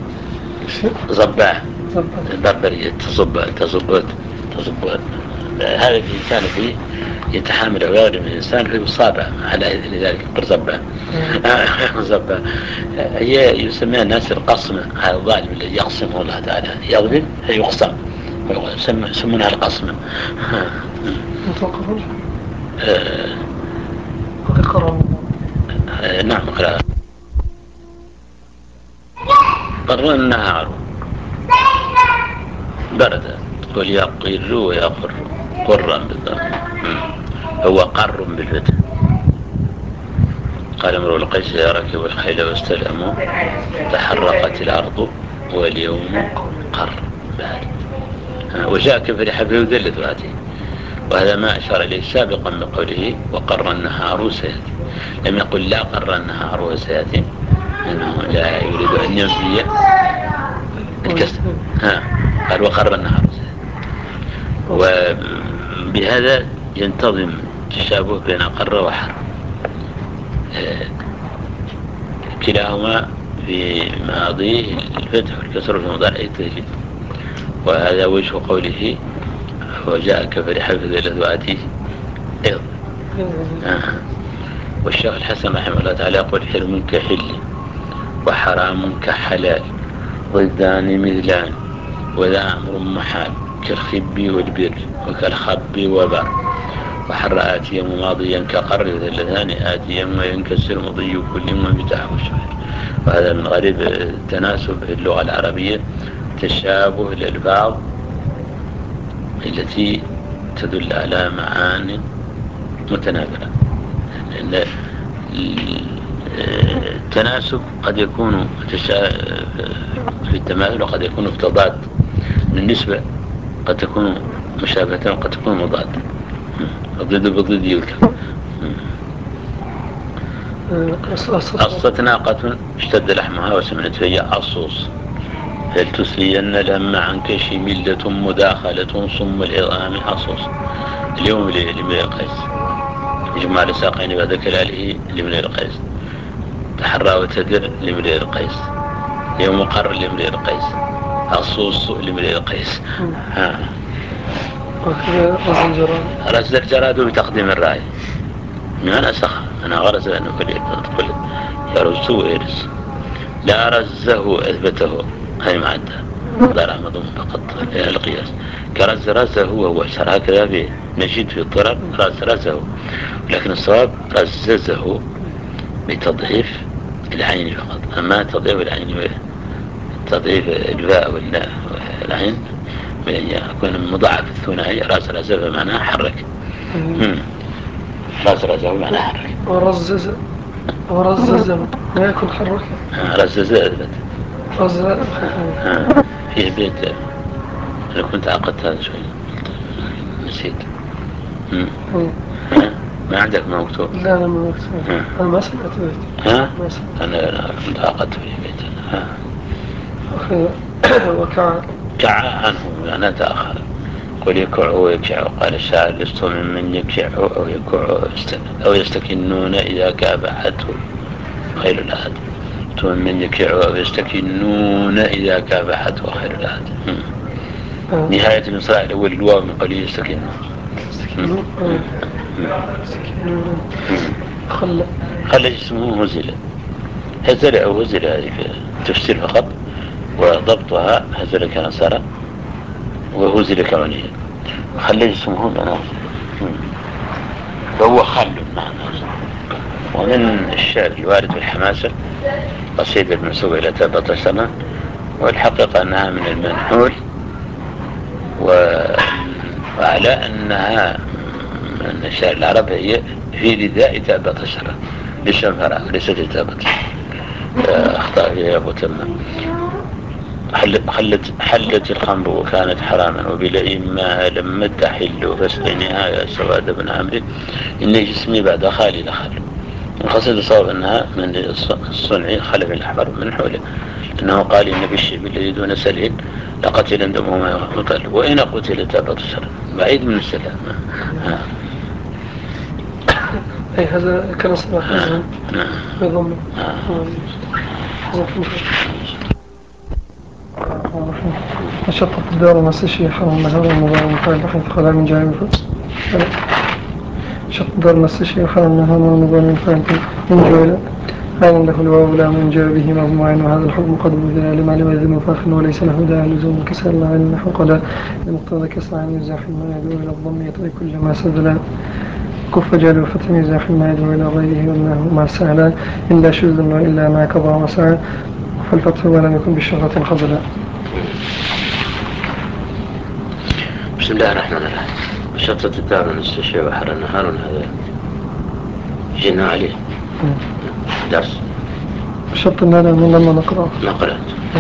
زباه بربرية تصب تصب تصب. هذا الإنسان فيه يتحامل غير من الإنسان في الصابع على ذلك قرزبة قرزبة هي يسميها الناس القصمة. هذا الظالم الذي يقسمه الله تعالى يظلم يقسم يسمونها القصمة. متوقفون آه آه نعم قراءة قر النهار برد قل يقر ويقر قرا بالضبط، هو قر بالفتح. قال امرؤ القيس: يا راكب الخيل واستلموا تحرقت الأرض واليوم قر بارد. وجاء كفرح به ذلت واتي، وهذا ما أشار إليه سابقا بقوله: وقر النهار سيأتي. لم يقل لا قر النهار وسيأتي، إنه لا يريد أن ينفي الكسر. ها قال: وقر النهار سيأتي. وبهذا ينتظم التشابه بين قر وحر، كلاهما في ماضيه الفتح والكسر في مضارعه التجديد. وهذا وجه قوله: وجاء كفرح بذلته أيضا. آه. والشيخ الحسن رحمه الله تعالى يقول: حلم كحل وحرام كحلال ضدان مثلان وذا أمر محال كالخب والبر وكالخب وبر. وحر آتيا ماضيا كقر ذلتان آتيا وينكسر مضي كل من بتحوش. وهذا من غريب التناسب في اللغة العربية، تشابه الألفاظ التي تدل على معاني متناقضة. لأن التناسب قد يكون في التماثل وقد يكون في تضاد، النسبة قد تكون مشابهة وقد تكون مضادة، الضد بالضد يذكر. أصلت ناقة اشتد لحمها وسمنت فهي أصوص هل تسلين الهم عنك شملة مداخلة صم العظام أصوص. اليوم لامرئ القيس إجمال ساقين بعد كلاله لامرئ القيس. تحرى وتدر لامرئ القيس. يوم قر لامرئ القيس. أصوص لامرئ القيس. ها رز الجراد بتقديم الرأي من أنا سخ أنا غرز أنه كل يرز ويرز لا رزه أثبته هاي معدة ضرع مضم فقط فيها القياس. كرز رزه هو شرح هكذا به نجد في الضرر رز رزه، لكن الصواب رززه بتضعيف العين فقط. أما تضعيف العين تضعيف الباء والعين يكون مضاعف الثنائي راس رزه معناه حرك. راس رزه معناه حرك. ورزز ورزز ما يكون حرك. رزز أثبت. رزز فيه بيت أنا كنت عقدت هذا شوي نسيت. ما عندك ما مكتوب؟ لا أنا ما مكتوب. أنا ما سمعت بيت. ها؟ أنا كنت عقدت في بيت. ها. وكع كع عنه يعني تأخر. قل يكع ويكع. قال الشاعر: لست ممن يكع أو يكع أو يستكنون إذا كابحته خيل الأحد. من يكيع ويستكنون إذا كافحت وخير العهد. نهاية المصراع الأول الواو من قوله يستكنون. خل خل جسمه هزل، هزل أو هزل هذه في تفسير فقط، وضبطها هزل كنصر وهزل كونيه. خل جسمه بناصر فهو خل معنى. ومن الشعر الوارد بالحماسة قصيدة المنسوبة إلى تابة سنة، والحقيقة أنها من المنحول، وعلى أنها من الشعر العربي هي في رداء تابة سنة للشنفرة وليست تابة. أخطأ فيها أبو تمام. حلت, حلت الخمر وكانت حراما وبلئيمها لم تحل فاسقنها يا سواد بن عمرو إن جسمي بعد خالي لخل. القصيدة الصواب أنها من الصنع خلف الأحمر من حوله، أنه قال إن بالشيب الذي دون سليل لقتل دمه ما يقتل وإن قتل تابت السلام بعيد من السلام. أي هذا كان صلاح حزن بضم نشطت الدار المسيشية حرم النهار والمضار حيث خلا من جانب شط الدار المسيشية حرم النهار والمضار من جويلة عين له الواو لا من جاء به مضم عين، وهذا الحكم قد بذل لما لم يذم فاخ وليس له داعي لزوم كسر الله عين نحو قضاء لمقتضى كسر عن يزاح ما يدعو إلى الضم يطري كل ما سدلا كف جال وفتح يزاح ما يدعو إلى غيره وأنه ما سهلا إلا شذ وإلا ما كضى وسعى فالفتح ولم يكن بالشغة خزلا. بسم الله الرحمن الرحيم. شطة الدار المستشفى بحر النهار هذا جينا عليه درس شط النار من لما نقرأ نقرأت.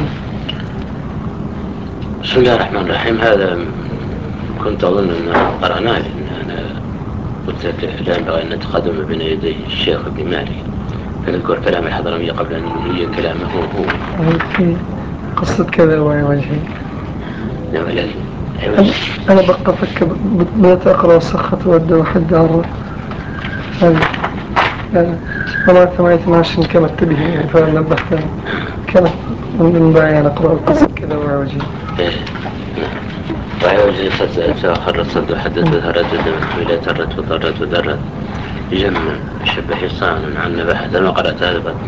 بسم الله الرحمن الرحيم. هذا كنت أظن أن قرأناه، لأن أنا قلت لك لا ينبغي أن نتقدم بين يدي الشيخ ابن مالك فنذكر كلام الحضرمية قبل أن ننهي كلامه هو. قصة كذا وهي وجهي. نعم لازم. أنا بقى فك بدأت أقرأ السخة ودى وحد عرى هذا يعني أنا ما يتماشن كما اتبه يعني فنبهت كانت من بعي أنا أقرأ القصة كذا وهي وجهي. وهي وجهي قد خرت صد وحدث وذهرت ودمت ولا ترت وضرت ودرت جمع شبه حصان عن نباحة. أنا قرأت هذا بعد.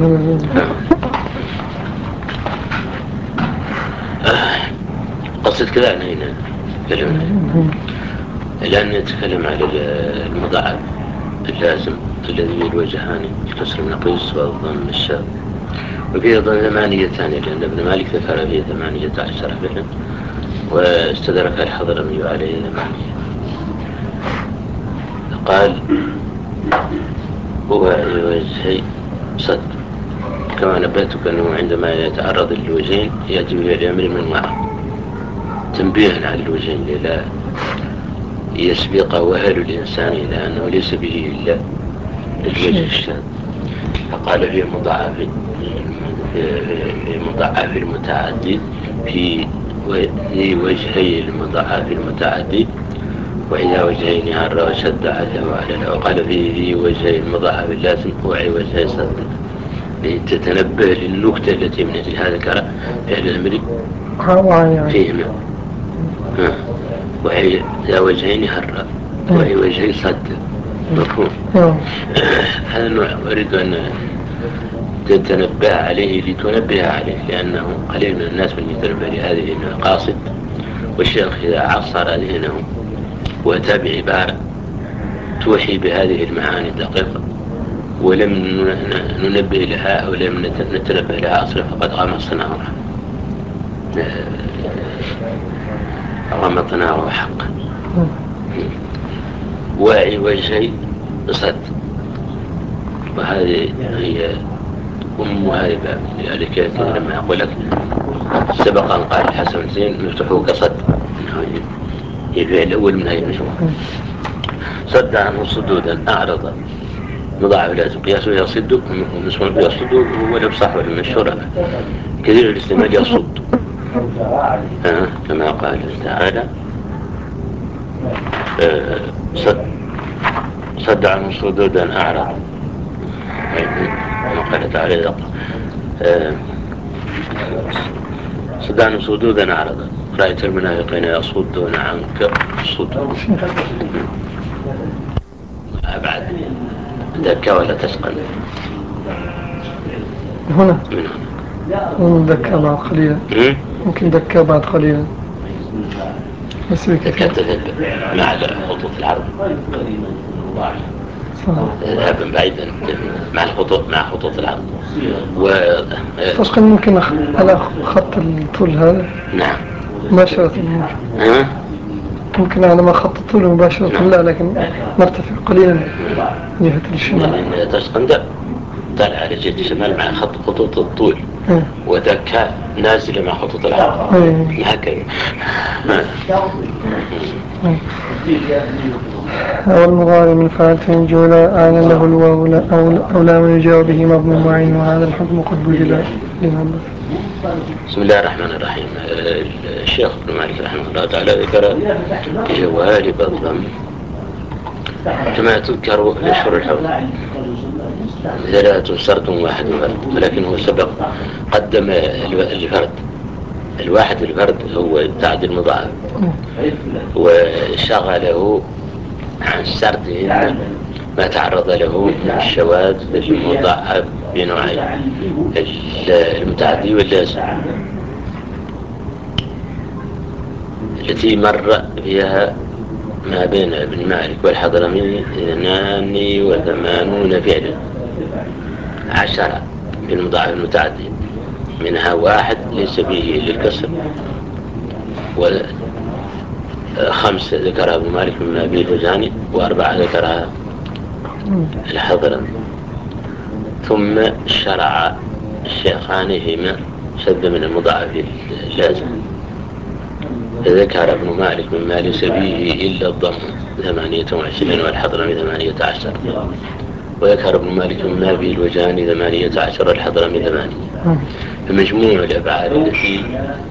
قصة كذا عن هنا كلمنا الآن نتكلم على المضاعف اللازم الذي الوجهان كسر النقيص والضم الشاذ، وفيه ضم ثمانية ثانية لأن ابن مالك ذكر فيه ثمانية عشر فعلا واستدرك الحضرمي عليه ثمانية. قال هو وجهي صد كما نبهتك أنه عندما يتعرض للوجهين يأتي به الأمر من وراء تنبيها على الوجهين لا يسبق وهل الإنسان إلى أنه ليس به إلا الوجه الشاذ. فقال في مضاعف في مضاعف المتعدد في وجهي المضاعف المتعدد وإذا وجهين هر وشد على وعلى وقال في وجهي المضاعف اللازم وعي وجهي صد لتتنبه للنكتة التي من أجل هذا كرا فعل الأمر فيهما. وهي ذا وجهين هر وهي وجهي صد مفهوم. هذا النوع أريد أن تتنبه عليه لتنبه عليه، لأنه قليل من الناس من يتنبه لهذه المقاصد، والشيخ إذا عصر ذهنه وتابع عبارة توحي بهذه المعاني الدقيقة ولم ننبه لها أو لم نتنبه لها أصلا فقد غمصنا غمطناه حقا. واعي وجهي صد، وهذه هي أم هذه الباب. لذلك لما أقول لك سبق أن قال الحسن زين مفتوحه كصد يبيع الأول من هذه المجموعة. صد عنه صدودا أعرض مضاعف لازم قياسه يصد ومسمون يصد ولا بصح ولا مشهور كثير الاستعمال يصد آه كما قال تعالى آه صد صد عنه صدودا أعرض كما قال تعالى آه، صدان صدودا عرضا رأيت المنافقين يصدون عنك صدودا. أبعد دكة ولا تسقن هنا من ممكن دكة بعد قليلا هنا ممكن دكة بعد قليلا بس دكة بكثير مع خطوط العرض ذهابا بعيدا مع الخطوط مع خطوط العرض و تسقن ممكن أخ- على خط الطول هذا نعم مباشرة ممكن ها؟ ممكن على ما خط الطول مباشرة لا لكن نرتفع قليلا جهة الشمال. يعني تسقن ده طالع على جهة الشمال مع خط خطوط الطول إيه. ودكة نازلة مع خطوط العرض إيه. هكذا. إيه. أو المضارع من فعلتين جولا أعلى له الواو لا أو, أو لا من يجاوب به مضمون معين وهذا الحكم قد وجد لمن. بسم الله الرحمن الرحيم. الشيخ ابن مالك رحمه الله تعالى ذكر جوالب الضم كما تذكر أشهر الحول ثلاث سرد واحد فرد، ولكنه سبق قدم الفرد الواحد الفرد هو التعديل المضاعف وشغله عن سرد ما تعرض له من الشواذ المضاعف بنوعين المتعدي واللازم التي مر فيها ما بين ابن مالك والحضرمي اثنان وثمانون فعلا عشرة بالمضاعف المتعدي منها واحد ليس به للكسر وخمس ذكرها ابن مالك مما به الفزاني وأربعة ذكرها الحضرمي. ثم شرع الشيخان فيما شد من المضاعف اللازم ذكر ابن مالك مما ليس به إلا الضم ثمانية وعشرين والحضرمي ثمانية عشر وذكر ابن مالك مما به الوجاني ثمانية عشر والحضرمي ثمانية. فمجموع الأفعال التي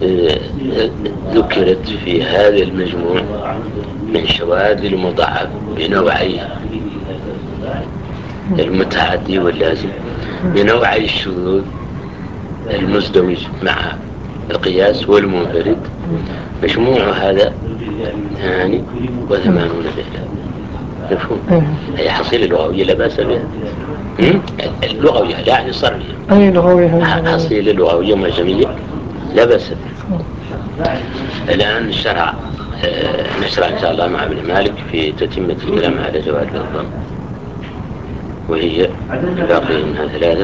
ذكرت في هذا المجموع من شواذ المضاعف بنوعي المتعدي واللازم بنوعي الشذوذ المزدوج مع القياس والمنفرد مجموع هذا ثاني وثمانون فعلا. مفهوم؟ هي حصيلة لغوية لا بأس بها. اللغوية لا يعني صرفية. أي لغوية؟ حصيلة لغوية معجمية لا بأس بها. الآن شرع نشرع إن شاء الله مع ابن مالك في تتمة الكلام على جواب الضم وهي الباقي منها ثلاثة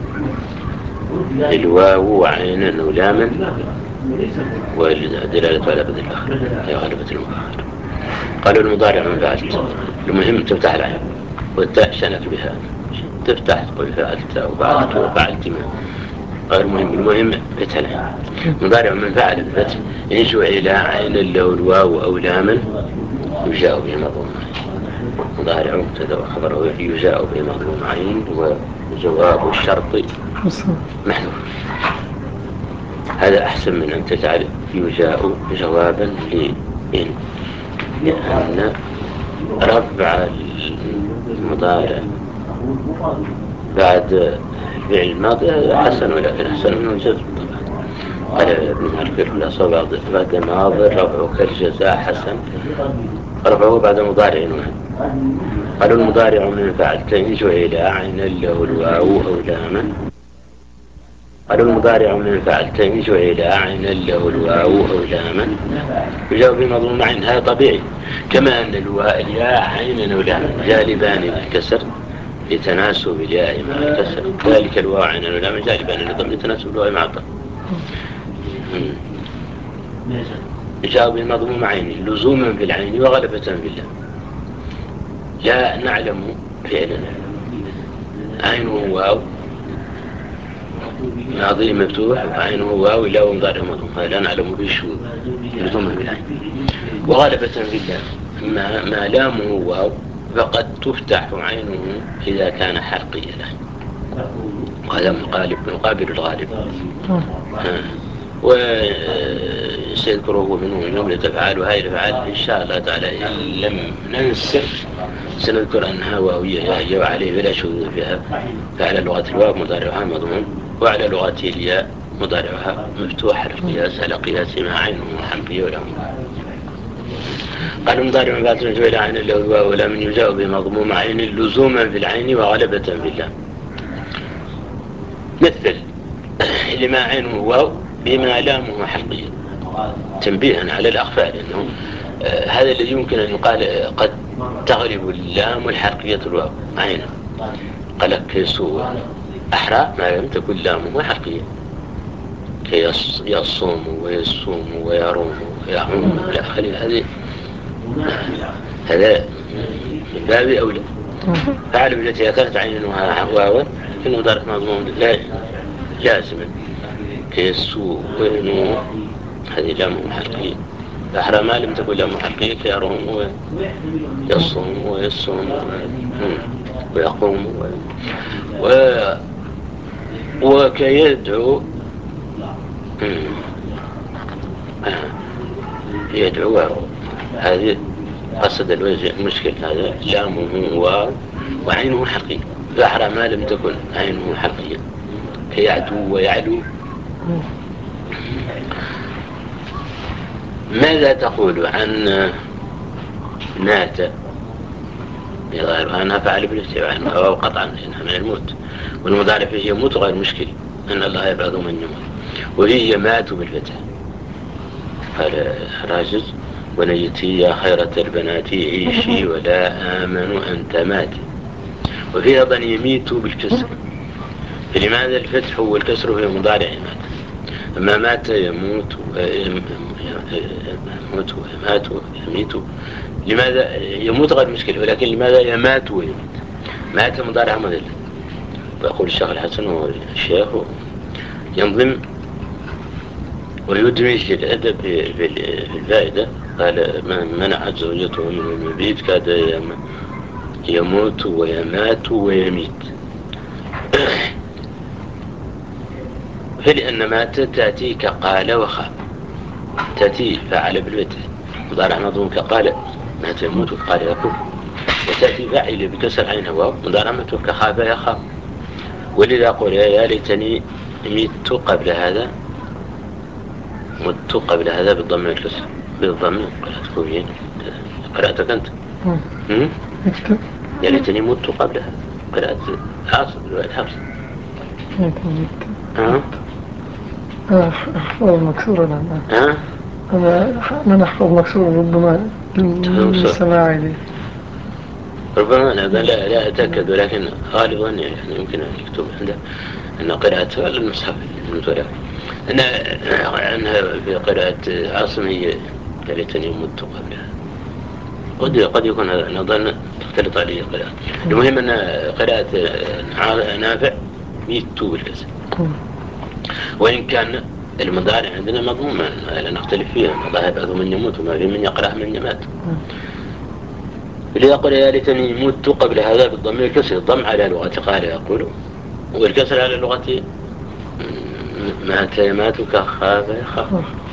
الواو وعينا ولاما والدلالة على بدل الآخر هي غالبة المؤخر. قالوا المضارع من فعلت المهم تفتح العين والتاء شنك بها تفتح تقول فعلت وفعلت وفعلت ما غير مهم. المهم فتح العين. مضارع من فعل الفتح إن جعل عينا له الواو أو لاما يجاء به مضموم مضارع مبتدا وخبره يجاء به مضموم عين وجواب الشرط محذوف. هذا أحسن من أن تجعل يجاء جوابا لإن لأن رفع المضارع بعد الفعل الماضي حسن ولكن أحسن منه الجزم طبعا. قال ابن مالك في الأصابع بعد ماضي رفعه كالجزاء حسن رفعه بعد مضارع واحد. قالوا المضارع من فعلتين جعل عينا له الواو أو لاما قالوا المضارع من فعلتين جعل عينا له الواو أو لاما يجاوب بمضموم عين. هذا طبيعي كما أن الواء الياء عينا ولاما جالبان للكسر لتناسب الياء مع الكسر ذلك الواو عينا ولاما جالبان للضم لتناسب الواو مع الضم. يجاوب بمضموم عين لزوما في العين وغلبة في اللام. لا نعلم فعلا عينه واو ماضي مفتوح وعينه واو لا ومضارع مضموم لا نعلم بالشذوذ لزوما في العين وغلبة في اللام. ما, ما لامه واو فقد تفتح عينه إذا كان حرقيا له وهذا مقالب مقابل الغالب. وسيذكره منه من جملة أفعال وهذه الأفعال إن شاء الله تعالى إن لم ننسف سنذكر أنها واوية هي وعليه بلا شذوذ فيها. فعلى لغة الواو مضارعها مضمون وعلى لغته الياء مضارعها مفتوح القياس على قياس مع عينه حرفية ولا قال مضارع من بعد رجوع إلى عين اللي هو ولا من يجاوب بمضموم عين لزوما في العين وغلبة في الله. مثل لما عينه واو بما لامه حقيقي تنبيها على الأخفاء، لأنه آه هذا الذي يمكن أن يقال قد تغلب اللام الحرقية الواو عينه. قال كيسو أحرى ما لم تكن لامه حقيقية كيصوم ويصوم ويروم ويعوم إلى آخره. هذه هذا من باب أولى. فعلم التي كانت عينها واوا إنه ضرب مضمون لا لازما كيسو وينو هذه لام حقيقية. أحرى ما لم تكن لام حقيقية كيروم ويصوم ويصوم ويقوم و وكيدعو يدعو هذه قصد الوجه المشكل هذا لامه واو وعينه حقيقي. فأحرى ما لم تكن عينه حقيقية كيعدو ويعلو. ماذا تقول عن مات غيرها أنها فعل بالاستيعاب أو قطعا إنها من الموت، والمضارع فيه يموت غير مشكل أن الله يبعث من يموت، وهي مات بالفتح. قال راجز ونيتي يا خيرة البنات عيشي ولا آمن أنت ماتي. وفي أيضا يميت بالكسر. فلماذا الفتح هو الكسر في مضارع مات؟ أما مات يموت يموت ويمات ويميت. لماذا يموت غير مشكلة، ولكن لماذا يمات ويميت؟ مات مضارع مذل. ويقول الشيخ الحسن والشيخ ينظم ويدمج الأدب في الفائدة. قال من منعت زوجته من المبيت كاد يموت ويمات ويميت. فلأن مات تأتي كقال وخاب، تأتي فعل بالفتح مضارع مضمون كقال مات يموت وقال يقول، وتأتي فاعل بكسر عينها واو مضارع مات كخاب يخاف. ولذا قول يا ليتني ميت قبل هذا مت قبل هذا بالضم والكسر بالضم. قرأت كوين قرأتك أنت يا ليتني مت قبل هذا. قرأت حاصل رواية حفص ها أحفظ المكسورة. نعم ها أنا أنا أحفظ مكسورة ربما للسماع لي ربما أنا لا لا أتأكد، ولكن غالبا يعني يمكن أن يكتب عنده أن قراءة على المصحف المتولى أنا عنها في قراءة عاصم هي يا ليتني مت قبلها. قد قد يكون هذا نظن تختلط عليه قراءة. المهم أن قراءة نافع ميت بالكسر، وإن كان المضارع عندنا مضموما لا نختلف فيها. الله يبعث من يموت وما في من يقرأ من يمات. ليقول يا ليتني مت قبل هذا بالضمير الكسر. الضم على لغة قال يقول، والكسر على لغة مات يمات كخاف يخاف.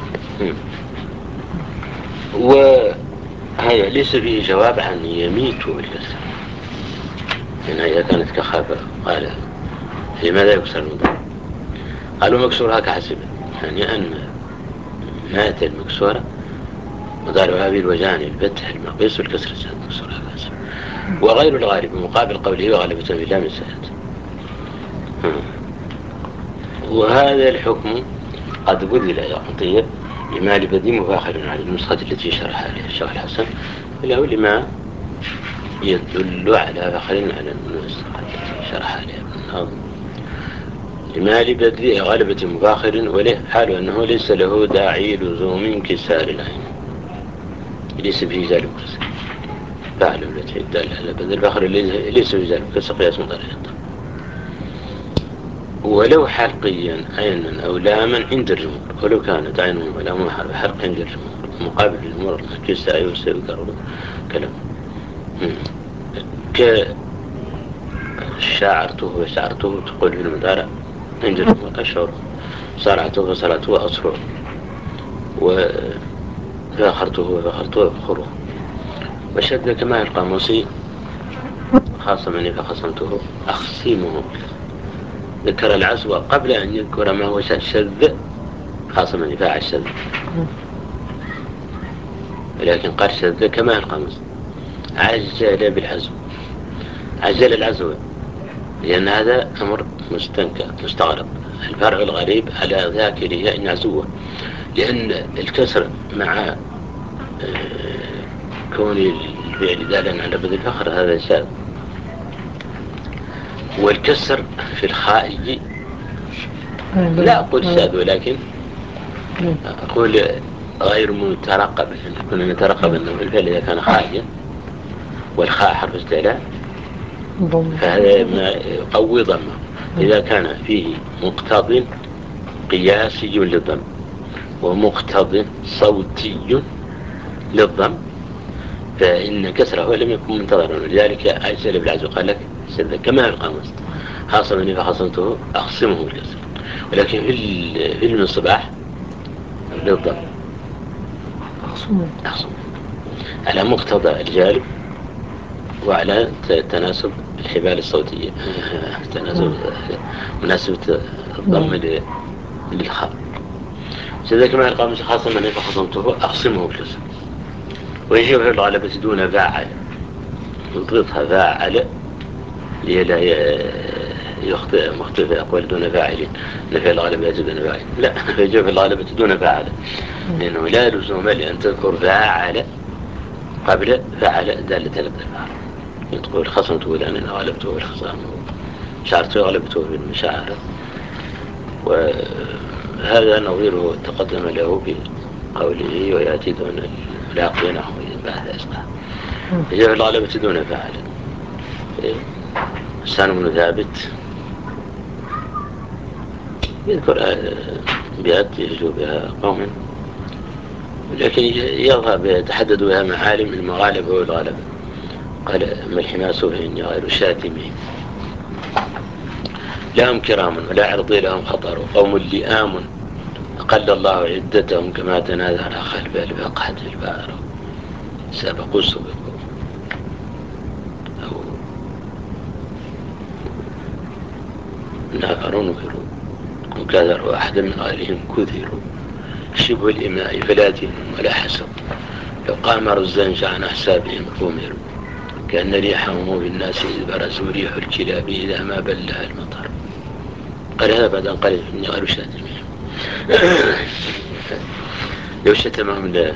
وهذا ليس فيه جواب عن يميت بالكسر، لأنها إذا كانت كخاف قال لماذا يكسر المضارع؟ قالوا مكسورها كحسب، يعني أن مات المكسورة مضارعها بالوجان الفتح المقيس والكسر السادس مكسورها كحسب. وغير الغالب مقابل قوله وغلبة بالله من سيئات. وهذا الحكم قد بذل يا عطية لما لبدي مفاخر على النسخة التي شرحها عليها الشيخ الحسن، له لما يدل على فخر على النسخة التي شرحها عليها الناظم لما لبدي غلبة مفاخر، وله حال أنه ليس له داعي لزوم انكسار العين، ليس في ذلك كسر. فعلم التي يدل على بدل الفخر ليس في ذلك كسر قياس مضارع. ولو حلقيا عينا أو لاما عند الجمهور، ولو كانت عينه ولامه حلق عند الجمهور مقابل الجمهور كسا يوسف كرب كلام كشاعرته وشعرته تقول في المضارع عند الجمهور أشعر، صارعته وصرعته وأصفر، وفاخرته وفاخرته وفخره. وشد كما القاموسي خاصة مني فخصمته أخصيمه ذكر العزو قبل أن يذكر ما هو الشذ، خاصة من يفاعل الشذ، ولكن قال شذ كما القاموس عجل بالعزو، عجل العزو، لأن هذا أمر مستنكر مستغرب. الفرع الغريب على ذاكره أن يعزوه، لأن الكسر مع كون الفعل دالا على بدء الفخر هذا شاذ، والكسر في الخارج لا أقول شاذ ولكن أقول غير مترقب، كنا نترقب أنه الفعل إذا كان خارجا والخاء حرف استعلاء فهذا يقوي ضمه. إذا كان فيه مقتض قياسي للضم ومقتض صوتي للضم فإن كسره لم يكن منتظرا، ولذلك أجل بالعزو قال لك سد كما القاموس خاصمني فخصمته أخصمه بالكسر، ولكن في المصباح للضم أخصمه على مقتضى الجالب وعلى تناسب الحبال الصوتية، تناسب مناسبة الضم للخاء. سيدا كما القاموس خاصة من فخصمته أخصمه بالكسر. ويجب في الغالبة دون فاعل، نضغطها فاعل لئلا يخطئ مختلف أقوال دون فاعل، إن في الغالبة دون فاعل، لا، يجب في الغالبة دون فاعل، لأنه لا لزوم لأن تذكر فاعل قبل فاعل دالة على الفاعل. تقول خصمته لأن غلبته بالخصام، شعرته غلبته بالمشاعر، وهذا نظيره تقدم له بقوله ويأتي دون لاقي نحو بعد إسقاط. يجب في الغالبة دون فاعل. حسان بن ثابت يذكر بيات يجوا بها قوم، لكن يظهر يتحدد بها معالم المغالبة والغالبة. قال أما الحماس فإني غير شاتمهم، لهم كرام ولا عرضي لهم خطر، قوم لئام أقل الله عدتهم كما تنازع على خلف البقعة البار، سبقوا سبقوا أو نافرون كروا وكذروا أحد من غيرهم كثروا، شبه الإماء فلا دين ولا حسب، لو قامروا الزنج عن أحسابهم قمروا، كأن ريحهم بالناس إذ برزوا ريح الكلاب إذا ما بلها المطر. قال هذا بعد أن قال إني غير شاتمهم. لو شتمهم لا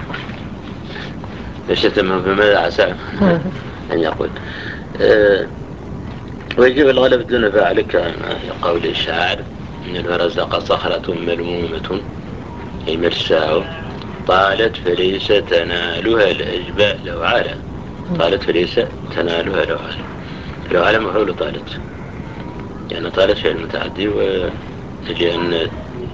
لو شتمهم فماذا عسى أن يقول. أه ويجب الغلب دون فاعل كما قول الشاعر إن الفرزدق صخرة ملمومة أي مرساه طالت فليس تنالها الأجباء لو عالى، طالت فليس تنالها لو عالى، لو عالى مفعول طالت، يعني طالت فعل متعدي، ولأن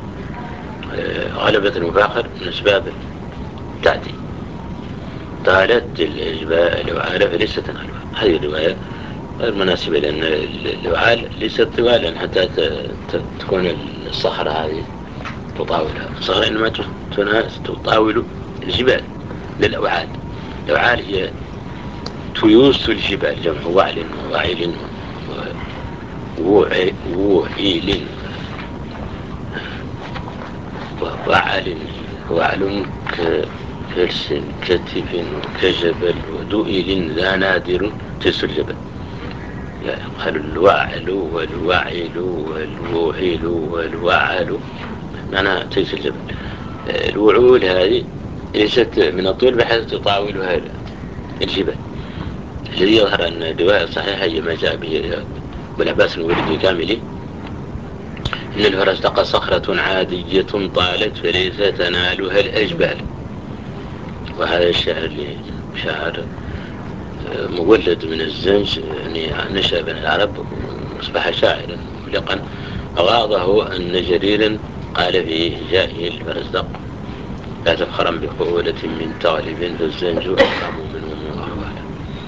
غلبة المفاخر من أسباب التعدي، طالت الأجباء لو عالى فليس تنالها. هذه الرواية غير مناسبة، لأن الوعال ليست طوالا حتى تكون الصخرة هذه تطاولها، الصخرة إنما تطاول الجبال للأوعال. الأوعال هي تيوس الجبال، جمع وعل وواعل ووعيل ووعل، وعل كفرس كتف كجبل، ودؤل ذا نادر تيس الجبل. قال الوعل والوعل والوعل والوعل معناها تيس الجبل. الوعول هذه ليست من الطول بحيث تطاولها الجبال. الذي يظهر أن الرواية الصحيحة هي ما جاء به والعباس الولد كامل، إن الفرزدق صخرة عادية طالت فليس تنالها الأجبال. وهذا الشعر اللي شعر مولد من الزنج، يعني نشأ بين العرب واصبح شاعرا مفلقا. أغاضه أن جريرا قال فيه جائه الفرزدق لا تفخرا بقولة من طالب فالزنج أكرم منهم وأخوالا.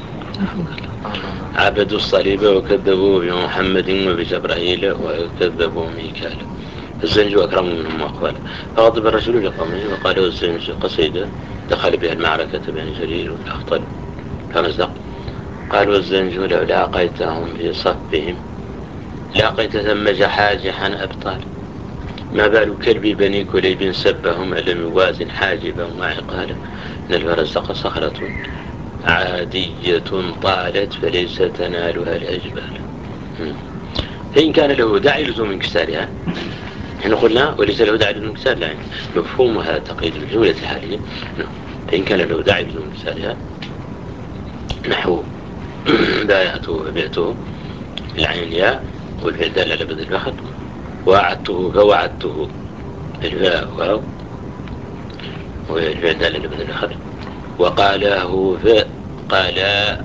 عبدوا الصليب وكذبوا بمحمد وبجبرائيل وكذبوا ميكال، الزنج أكرم منهم وأخوالا. فغضب الرجل لقومه وقال الزنج قصيدة دخل بها المعركة بين جرير والأخطل فمزق. قال والزنج لو لاقيتهم في صفهم لاقيت ثم جحاجحا أبطال ما بال كلب بني كليب سبهم لم يوازن حاجبا وعقالا إن الفرزدق صخرة عادية طالت فليس تنالها الأجبال. فإن كان له داعي لزوم انكسارها نحن قلنا وليس له داعي لزوم انكسار لا مفهومها تقييد الجملة الحالية. فإن كان له داعي لزوم انكسارها نحو بايعته وبعته العين ياء والفعل دال على بدل الفخر وعدته فوعدته الفاء واو والفعل دال على بدل الفخر وقاله فقالاه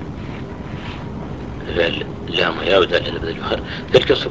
فعل لام ياء ودال على بدل الفخر فالكسر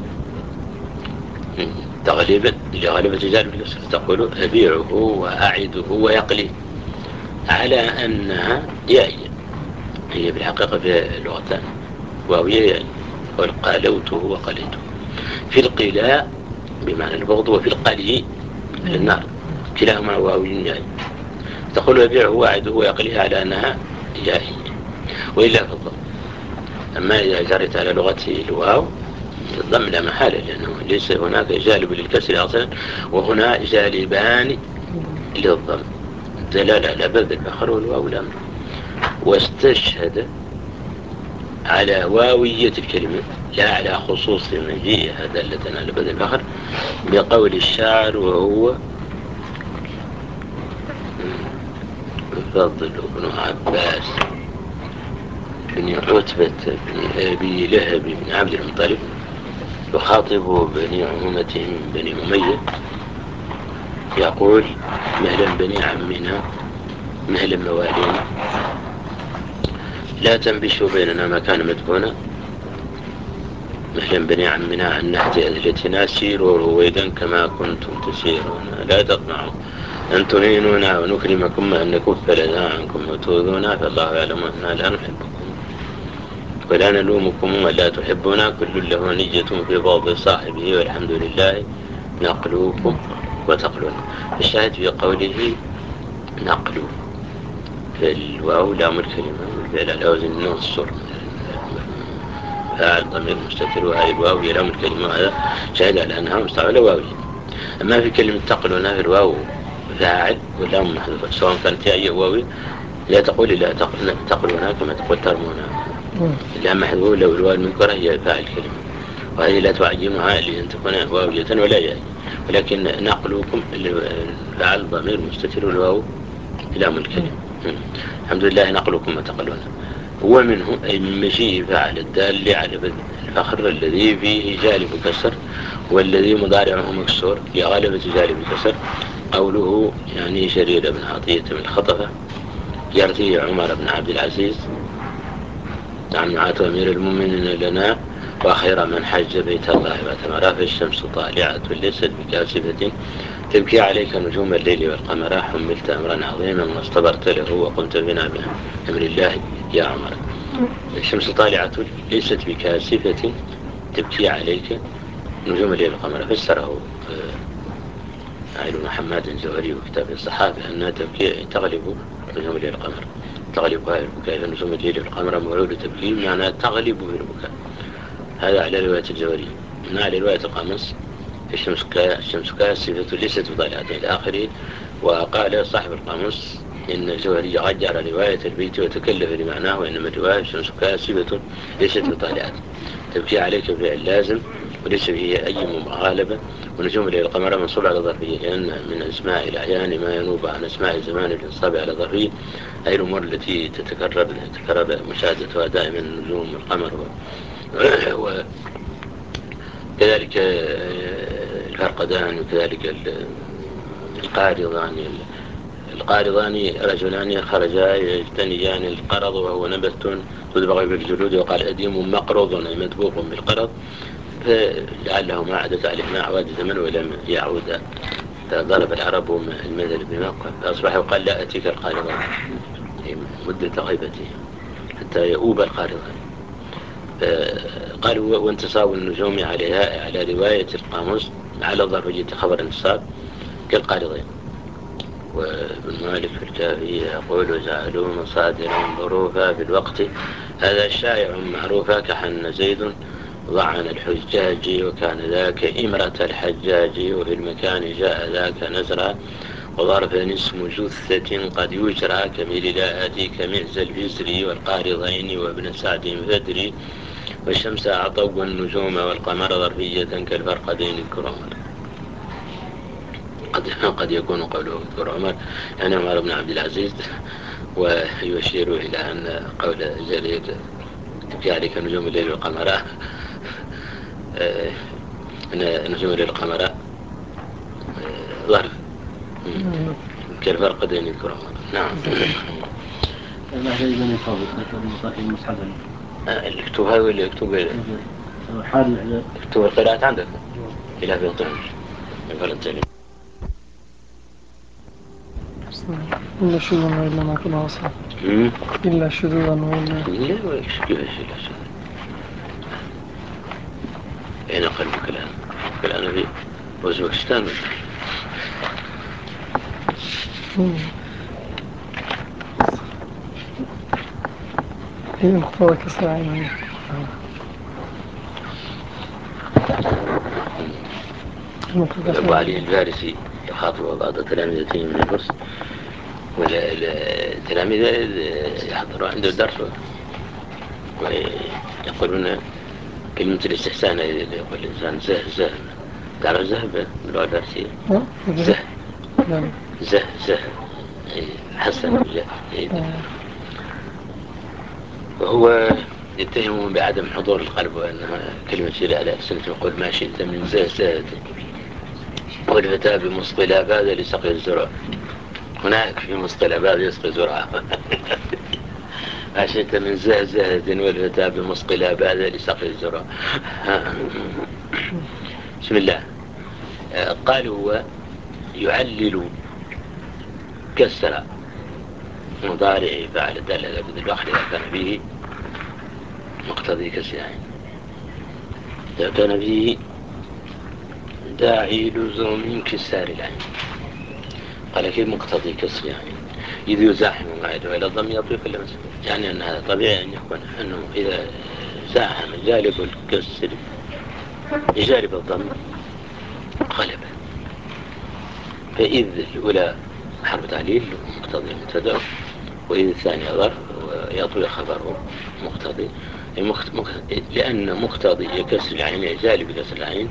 تغلبا لغلبة جانب الكسر تقول أبيعه وأعده ويقلي على أنها يائية هي بالحقيقة في اللغتان واوية يائية قالوته وقليته في القلاء بمعنى البغض وفي القلي النار كلاهما واوي يائي تقول أبيعه وأعده ويقلي على أنها يائية وإلا في الضم. أما إذا جرت على لغته الواو الضم لا محالة لأنه ليس هناك جالب للكسر أصلا وهنا جالبان للضم دلالة على بذل الفخر والواو لام واستشهد على واوية الكلمة لا على خصوص مجيئها دالة على بذل الفخر بقول الشاعر وهو فضل بن عباس بن عتبة بن أبي لهب بن عبد المطلب يخاطب بني عمومته من بني أمية يقول مهلا بني عمنا مهلا موالينا لا تنبشوا بيننا ما كان مدفونا مهلا بني عمنا عن نحت أذلتنا سيروا رويدا كما كنتم تسيرون لا تطمعوا أن تهينونا ونكرمكم أن نكف لنا عنكم وتؤذونا فالله يعلم أننا لا نحبكم ولا نلومكم ولا تحبنا كل له نية في بعض صاحبه والحمد لله نقلوكم وتقلون. الشاهد في قوله نقلوا فالواو لام الكلمة والفعل على وزن نصر فاعل ضمير مستتر وهذه الواو لام الكلمة وهذا شاهد على أنها مستعملة واوية. أما في كلمة تقلون في الواو فاعل واللام محذوفة سواء كانت أي واوية لا تقول لا تقلونها كما تقول ترمونها لا محذوفة لو الواو المنكرة هي فاعل كلمة وهذه لا تعجمها لأن تكون واوية ولا ياء ولكن نقلكم فاعل ضمير مستتر والواو لام الكلمة. الحمد لله نقلكم وتقلون ومنه أي من مجيء فاعل الدال على الفخر الذي فيه جالب كسر والذي مضارعه مكسور لغالبة جالب الكسر قوله يعني شرير بن عطية من الخطفة يرثي عمر بن عبد العزيز عن معاة أمير المؤمنين لنا وخير من حج بيت الله وتمرى فالشمس طالعة ليست بكاسفة تبكي عليك نجوم الليل والقمر حملت أمرا عظيما واصطبرت له وقمت بنا بأمر الله يا عمر. الشمس طالعة ليست بكاسفة تبكي عليك نجوم الليل والقمر فسره عائل محمد الزهري وكتاب الصحابة أنها تبكي تغلب نجوم الليل والقمر تغلبها البكاء نجوم الليل والقمر موعود تبكي معناها تغلب في البكاء. هذا على رواية الزهري. على رواية القاموس الشمس الشمس كاسفة ليست بطالعة إلى آخره. وقال صاحب القاموس إن الزهري غير رواية البيت وتكلف لمعناه وإنما الرواية الشمس كاسفة ليست بطالعة تبكي عليك فعل لازم وليس فيه أي مغالبة ونجوم الليل القمر منصوب على ظرفية لأن من أسماء الأعيان ما ينوب عن أسماء الزمان الإنصاب على ظرفية أي الأمور التي تتكرر تتكرر مشاهدتها دائما النجوم والقمر وكذلك الفرقدان وكذلك القارضان القارضان رجلان خرجا يجتنيان القرض وهو نبت تدبغ بالجلود وقال أديم مقرض مدبوغ بالقرض فلعله ما عادت عليه ما عواد زمن ولم يعود فضرب العرب المثل بموقع فأصبح وقال لا أتيك القارضان مدة غيبته حتى يؤوب القارضان. قالوا وانتصاب النجوم عليها على رواية القاموس على ظرفية خبر انتصاب كالقارضين. وابن مالك في الكافية يقول وجعلوا مصادر ظروفا في الوقت هذا شائع معروفا كحن زيد ضعن الحجاج وكان ذاك إمرة الحجاج وفي المكان جاء ذاك نزرا وظرف اسم جثة قد يجرى كميل لا آتي كمعز الفزري والقارضين وابن سعد فدري والشمس أعطوا والنجوم والقمر ظرفية كالفرقدين الكرام. قد قد يكون قوله ذكر عمر يعني عمر بن عبد العزيز، ويشير إلى أن قول جرير في عليك نجوم الليل والقمر نجوم الليل والقمر ظرف كالفرقدين الكرام. نعم. ما هي من يصاب المصحف المصحف اكتب هاي ولا اكتب حال اكتب القراءات عندك إلى في الطريق الفلنطيني. إلا شذوذا إلا ما كنا وصلا إلا شذوذا وإلا لا ويش كيف إلا شذوذا. أين قلبك الآن؟ الآن في أوزبكستان. هي مقتضى كسر عينه. أبو علي الفارسي يخاطب بعض تلامذته من الفرس، والتلاميذ يحضروا عنده الدرس ويقولون كلمة الاستحسان يقول الإنسان زه زه تعرف زه باللغة الفارسية؟ زه زه زه حسن زه. وهو يتهمون بعدم حضور القلب وأنها كلمة شيء على سنة يقول ما شئت من زه زه والفتاة بمصطلى بعد لسقي الزرع. هناك في مصطلى بعد يسقي زرعة ما شئت من زه زه والفتاة بمصطلى بعد لسقي الزرع. بسم الله. قال هو يعلل كسر مضارع فعل دل على بدل الوقت إذا كان به مقتضي كسر يعني إذا كان به داعي لزوم انكسار العين. قال كيف مقتضي كسر يعني إذ يزاحم ما يدعو إلى الضم يطوي كل مسلم، يعني أن هذا طبيعي أن يكون أنه إذا زاحم جالب الكسر جالب الضم غلبه. فإذ الأولى حرف تعليل مقتضي مبتدأ، وإذ الثانية ظرف ويطوي خبره مقتضي، لأن مقتضي كسر العين جالب كسر العين.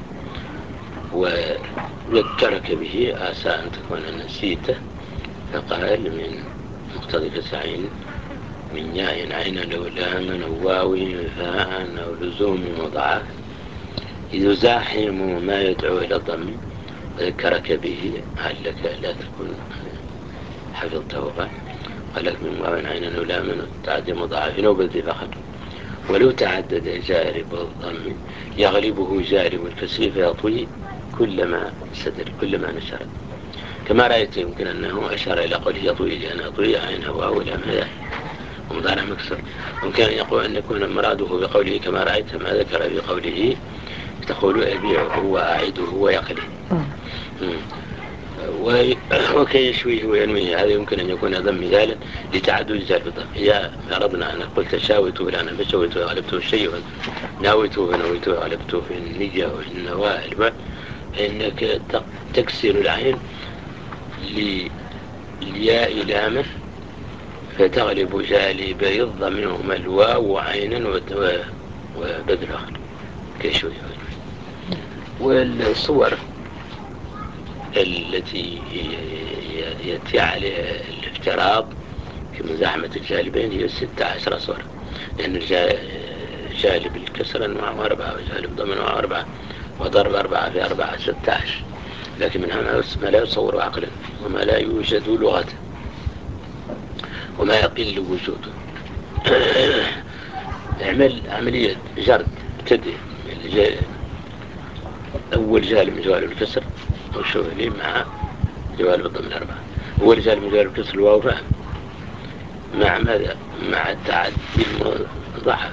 وذكرك به عسى أن تكون نسيته فقال من مقتضي كسر العين من ياء عين لو لام أو واو فاء أو لزوم مضاعف إذ زاحم ما يدعو إلى الضم وذكرك به هل لك لا تكون حفظته. قال لك من واو عين لو لام تعدي مضاعف نوبذ فقط. ولو تعدد جارب الضم يغلبه جارب الكسر فيطوي كلما سدر كلما نشر، كما رأيت يمكن أنه أشار إلى قوله يطوي لأن يطوي عين واو لام هذا ومضارع مكسر. يمكن أن يقول أن يكون مراده بقوله كما رأيت ما ذكر بقوله تقول أبيعه وأعيده ويقلي وكي يشويه وينويه. هذا يمكن أن يكون ضم مثالا لتعدد جارب الضم. إذا أردنا أن قلت شاوته الآن فشوته وغلبته شيئا ناويته ونويته وغلبته في النية والنوائل فإنك تكسر العين للياء لامه فتغلب جالبي الضم منهما الواو عينا وبدل آخر كي شويه. والصور التي يأتي عليها الافتراض كمزاحمة الجالبين هي ستة عشر صورة، لأن جالب الكسر أنواع أربعة وجالب ضمن أنواع أربعة وضرب أربعة في أربعة ستة عشر، لكن منها ما لا يتصور عقلا وما لا يوجد لغة وما يقل وجوده. اعمل عملية جرد ابتدئ أول جالب من جوالب الكسر وشوف لي مع جوالب الضم الأربعة. أول جالب من جوالب الكسر الواو فهم مع ماذا؟ مع التعدي المضاعف.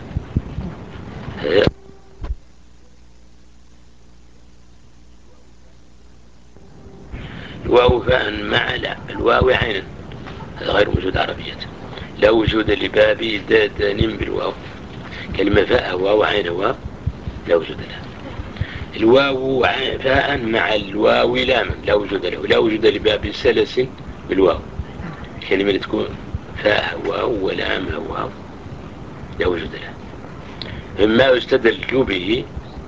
الواو فهم مع لا الواو عينا هذا غير موجود عربية. لا وجود لباب دادان بالواو. كلمة فاء واو عين واو لا وجود له. الواو فاء مع الواو لاما لا وجود له، لا وجود لباب سلس بالواو. الكلمة اللي تكون فاء واو ولامها واو لا وجود له. مما يستدل به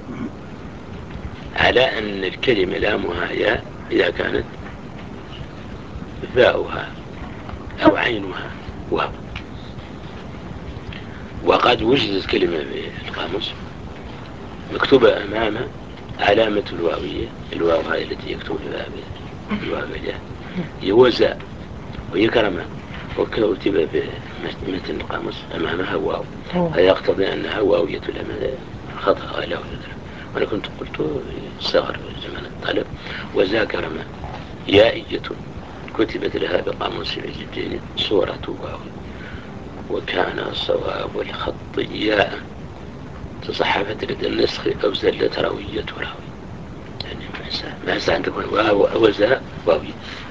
على أن الكلمة لامها ياء إذا كانت فاؤها أو عينها واو. وقد وجدت كلمة في القاموس مكتوبة أمامها علامة الواوية، الواو هاي التي يكتب بها الواو الياء يوزاء ويكرمها، وكتب بمتن القاموس أمامها واو، فيقتضي أنها واوية خطأ لا وجود له. وأنا كنت قلت صغر زمان الطالب وذاكرما يائية كتبت لها بقاموس الجدين صورة واو، وكان الصواب والخط ياء تصحفت لدى النسخ أو زلت راوية راوي، يعني ما يسعى أن تكون واو وزاء واوي.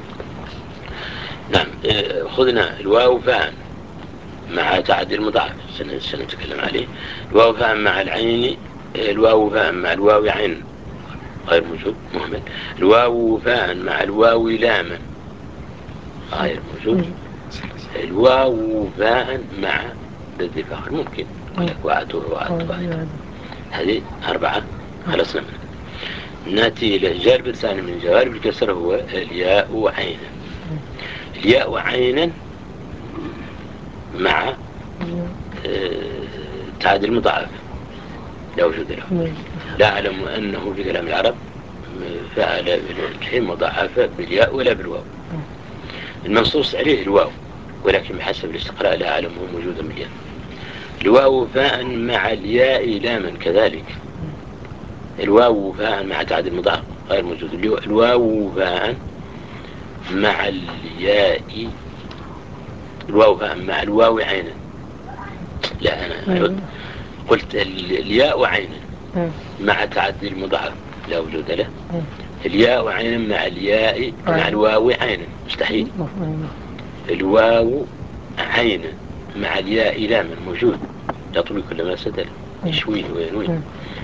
نعم. خذنا الواو فاء مع تعديل مضاعف سنتكلم عليه. الواو فاء مع العين، الواو فاء مع الواو عين غير موجود مهمل. الواو فاء مع الواو لاما غير موجود. الواو فاء مع ضد الفاخر ممكن، وعدوه وعدوه. هذه أربعة خلصنا منها. نأتي إلى الجانب الثاني من جوانب الكسر هو الياء وعينا. الياء وعينا مع تعديل مضاعف لا وجود له. لا أعلم أنه في كلام العرب فعل الحين مضاعفة بالياء ولا بالواو. المنصوص عليه الواو، ولكن بحسب الاستقراء لا أعلم هو موجودا بالياء. الواو فاء مع الياء لاما كذلك. الواو فاء مع تعديل مضاعف غير موجود. الواو فاء مع الياء، الواو فاء مع الواو عينا. لا أنا قلت الياء عينا مع تعدي المضاعف لا وجود له. الياء عينا مع الياء مع الواو عينا مستحيل. الواو عينا مع الياء لاما موجود، يطوي كل ما سدل يشويه وينوي.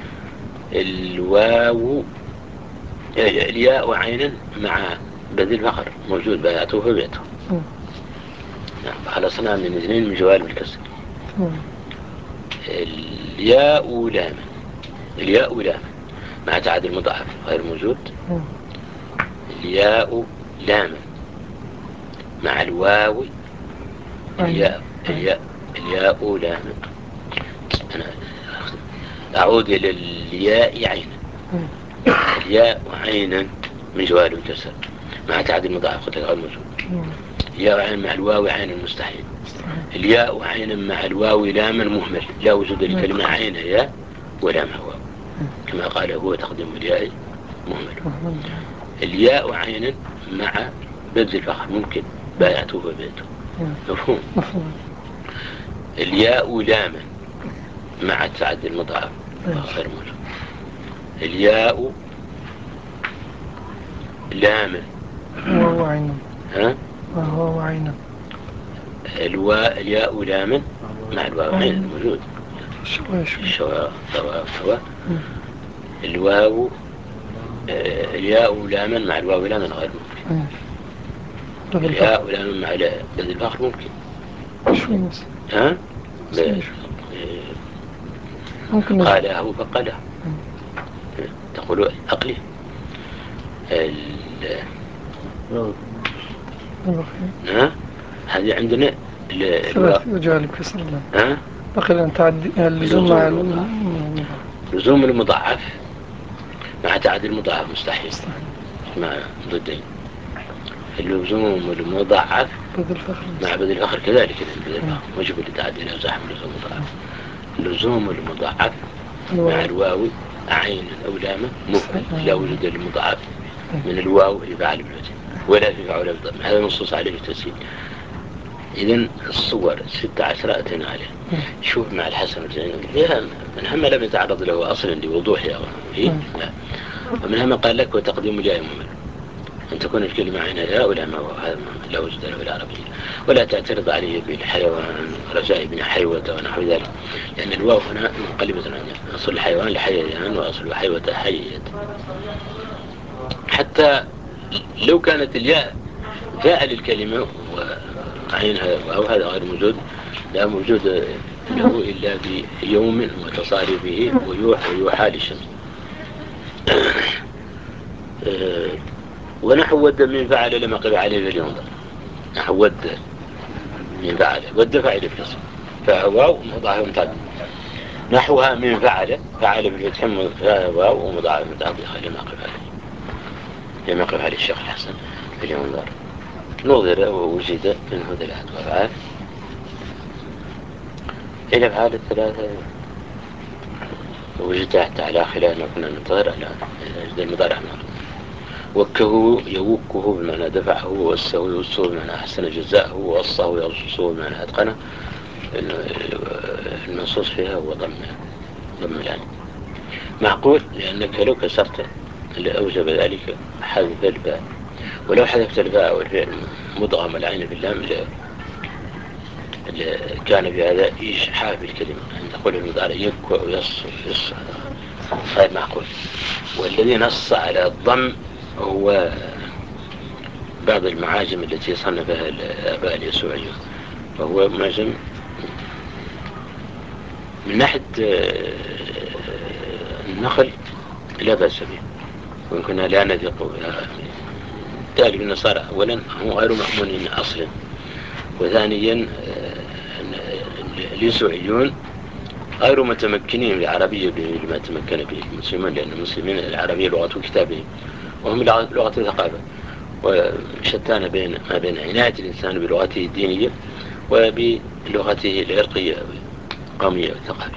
الواو الياء عينا مع بدل فخر موجود بيعته فبيعته. نعم. خلصنا من اثنين من جوانب الكسر. الياء لاما، الياء لاما مع تعديل المضاعف غير موجود. الياء لاما مع الواو الياء الياء الياء لاما. أنا أعود إلى الياء عينا. الياء عينا من جوانب الكسر مع تعديل المضاعف غير موجود. الياء عين مع الواو عين المستحيل. الياء عين مع الواو لاما مهمل لا وجود لكلمة عين ياء ولامها واو، كما قال هو تقديم الياء مهمل. الياء عين مع بذل الفخر ممكن بايعته وبيته مفهوم. الياء لاما مع تعدي المضاعف غير موجود. الياء لاما واو عين ها واو عين. الواء الياء لاما مع الواو عين موجود. شوي شوي شوا شوا شوا. الواو الياء لاما مع الواو لاما غير ممكن. الياء لاما مع بدل الفخر ممكن. شوي بس ها ممكن قاله فقاله تقول أقلي. ها هذه عندنا ثلاث وجوانب كسر الله. ها بقي أن تعدي اللزوم مع لزوم المضاعف مع تعدي المضاعف مستحيل مع ضدين. اللزوم المضاعف بدل فخر مع بدل الفخر كذلك بدل الفخر وجب لتعدي لا زحم لزوم المضاعف. اللزوم المضاعف مع الواو عين أو لاما مفعل لا وجود للمضاعف من الواو في فعل بالوجه ولا في فعل بالضم. هذا نصوص عليه التسهيل. إذن الصور ستة عشر أتينا عليه. شوف مع الحسن والزينب من هم لم يتعرض له أصلا لوضوحها فيه لا. ومن هم قال لك وتقديم الياء مهمل أن تكون الكلمة عينها ياء ولا ما هو، هذا لا وجد له في العربية. ولا تعترض عليه بالحيوان رجاء بن حيوة ونحو ذلك، لأن الواو هنا منقلبة عن أصل الحيوان لحيان وأصل حيوة حية. حتى لو كانت الياء فاعل الكلمة وعينها واو، هذا غير موجود، لا موجود له إلا بيوم وتصاري به ويوحى ويوحى للشمس. ونحو ود من فعل لما قبل عليه اليوم، نحو ود من فعل، ود فعل القسم فواو مضاعف متعدد، نحوها من فعل، فعل بالفتح واو ومضاعف متعدد لما قبل عليه لما قبل عليه الشيخ الحسن في اليوم دار. نظر ووجد من هذه الأفعال إلى أفعال الثلاثة وجد حتى على خلال ما كنا ننتظر على جد المضارع. وكه يوكه بمعنى دفعه، ووسه يوسه بمعنى أحسن جزاءه، ووصه يوصه بمعنى أتقنه. المنصوص فيها هو ضم ضم العين. معقول لأنك لو كسرت لأوجب ذلك حذف الباء، ولو حذفت الباء والفعل مدغم العين في اللام كان بهذا إيشحاف الكلمة، أن تقول المضارع يكوى ويص ويص غير معقول. والذي نص على الضم هو بعض المعاجم التي صنفها الآباء اليسوعيون، وهو معجم من ناحية النخل لا بأس به، ويمكن لا نثق تالي النصارى. أولا هم غير مأمونين أصلا، وثانيا اليسوعيون غير متمكنين بالعربية بما تمكن به المسلمين، لأن المسلمين العربية لغة كتابهم وهم لغة ثقافة، وشتان بين ما بين عناية الإنسان بلغته الدينية وبلغته العرقية القومية والثقافية.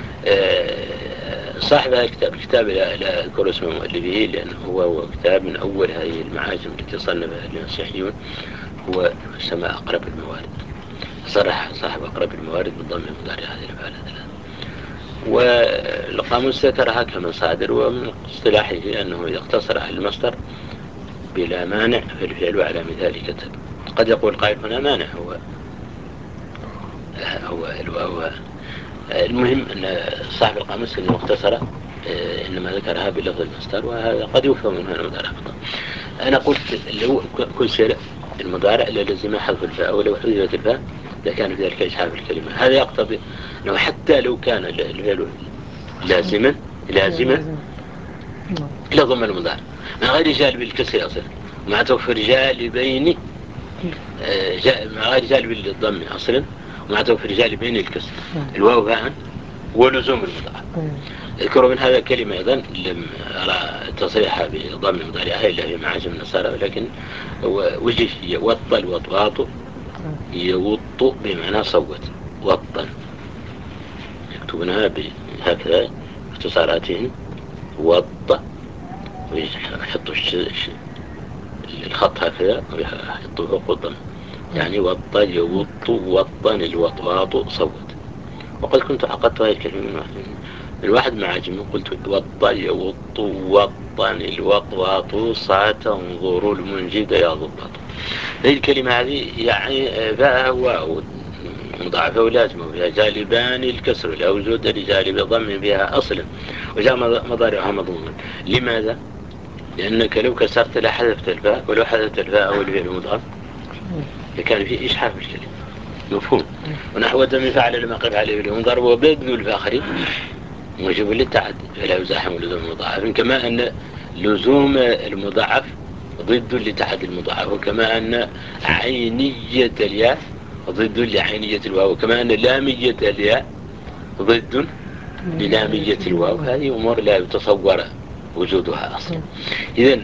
صاحب هذا الكتاب، الكتاب لا أذكر اسم مؤلفه لأنه هو كتاب من أول هذه المعاجم التي صنفها المسيحيون، هو سمى أقرب الموارد، صرح صاحب أقرب الموارد بالضم المضارع هذه الأفعال الثلاث. والقاموس ذكرها كمصادر، ومن اصطلاحه أنه إذا اقتصر على المصدر بلا مانع فالفعل على مثال كتب. قد يقول قائل هنا مانع، هو هو هو المهم أن صاحب القاموس الذي اقتصر إنما ذكرها بلفظ المصدر، وهذا قد يفهم منها المضارع فقط. أنا قلت لو كل شيء المضارع لازم حذف الفاء، ولو حذفت الفاء لكان في ذلك إجحاف الكلمة. هذا يقتضي أنه حتى لو كان الفعل لازما لازما لضم المضارع من غير جالب الكسر أصلا، مع توفر جالبين مع غير جالب الضم أصلا، ومع توفر جالبين الكسر الواو باء ولزوم المضارع. اذكروا من هذا الكلمة أيضا لم أرى تصريحها بضم المضارعها إلا في معاجم النصارى، ولكن هو وجه يوط الوطواط يوط بمعنى صوت وطا، يكتبونها هكذا اختصاراتهم وط، ويحطوا الخط هكذا ويحطوا فوق الضم، يعني وط يوط وطا الوطواط صوت. وقد كنت عقدت هذه الكلمة من واحد معاجم، قلت وط يوط وطا الوطواط ساتنظر المنجد يا ضباط. هذه الكلمة هذه يعني باء واو مضاعفة ولازمة، وفيها جالبان الكسر لا وجود لجالب ضم فيها أصلا، وجاء مضارعها مضموما. لماذا؟ لأنك لو كسرت لا حذفت الفاء، ولو حذفت الفاء أو الفعل المضاف لكان فيه إشحاف الكلمة، مفهوم. ونحو دم فعل لما قف عليه بالمضارب وبدل الفاخر موجب للتعدي فلا يزاحم لزوم المضاعف، كما أن لزوم المضاعف ضد لتعدي المضاعف، وكما أن عينية الياء ضد لعينية الواو، وكما أن لامية الياء ضد للامية الواو. هذه أمور لا يتصور وجودها أصلا. إذن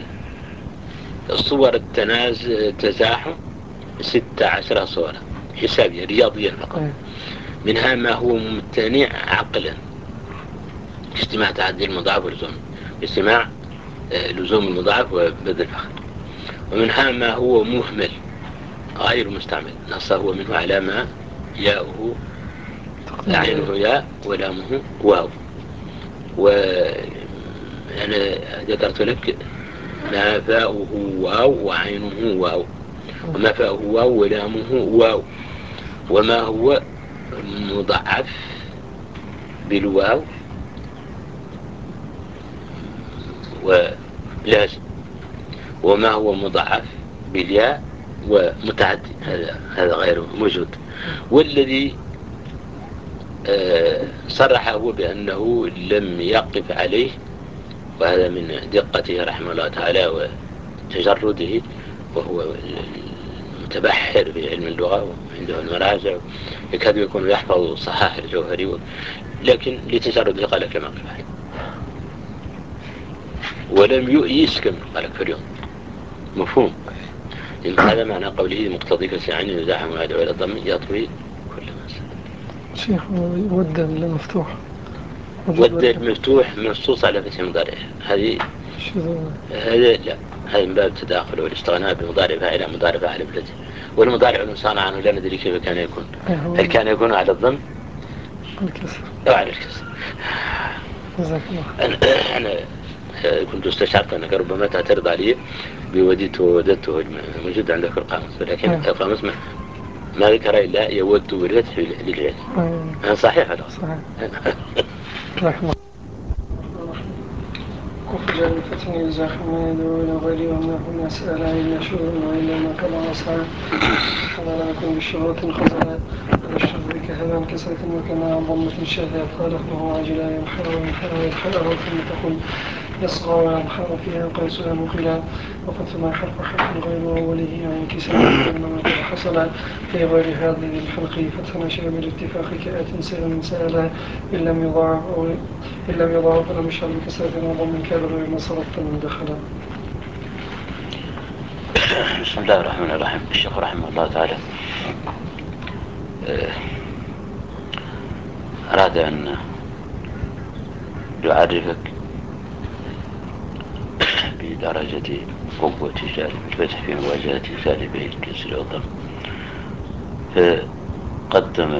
الصور التناز تزاحم ستة عشر صورة حسابية رياضية فقط، منها ما هو ممتنع عقلا، اجتماع تعدي المضاعف ولزوم، اجتماع لزوم المضاعف وبدل الفخر، ومنها ما هو مهمل غير مستعمل، نصه هو منه على ما ياؤه عينه ياء ولامه واو. وأنا ذكرت لك ما فاؤه واو وعينه واو، وما فاؤه واو ولامه واو، وما هو مضعف بالواو ولازم، وما هو مضعف بالياء ومتعدي هذا هذا غير موجود. والذي صرح هو بأنه لم يقف عليه، وهذا من دقته رحمه الله تعالى وتجرده، وهو متبحر في علم اللغة وعنده المراجع، يكاد يكون يحفظ صحاح الجوهري، لكن لتجرده قال كما قال، ولم يؤيس كما قال في اليوم. مفهوم؟ إن هذا معنى قوله مقتضي كسر عين يزاحم هذا ولا ضم يطوي كل ما سأل. شيخ ود المفتوح ود المفتوح منصوص على فتح مضارع، هذه هذا لا، هذا من باب التداخل والاستغناء بمضارع فاعل عن مضارع فاعل بلده، والمضارع المصانع عنه لا ندري كيف كان يكون، هل كان يكون على الضم الكسر أو على الكسر. جزاك الله. أنا, أنا كنت استشعرت أنك ربما تعترض علي بوديت ووددته موجود عندك في القاموس، ولكن القاموس ما, ما ذكر إلا يود بالفتح للجهة. أه. صحيح ولا صحيح؟ جزاك الله. وفجاء الفتح يزاحم ما يدعو إلى غيره وما هنا سأل إلا شؤون وإلا ما كما أسعى وما لم يكن بالشروط خزنا فالشر كهذا انكسرت وكما عن ضمة شاذة قال ابنه عاجلا ينحر وينحر ويلحقه ثم تقول يصغى وينحر فيها قيسها مقلا، وقد ثم حرف حرف غير أوله عن كسر وإنما قد حصل في غير هذه الحلق فتح شامل الاتفاق كآت سهل سألا إن لم يضاعف أو إن لم يضاعف فلم يشعر بكسرة وضم كان غير ما صرفت من دخلا. بسم الله الرحمن الرحيم. الشيخ رحمه الله تعالى أراد أن يعرفك بدرجة قوة جانب الفتح في مواجهة جانبي الكسر والضم، فقدم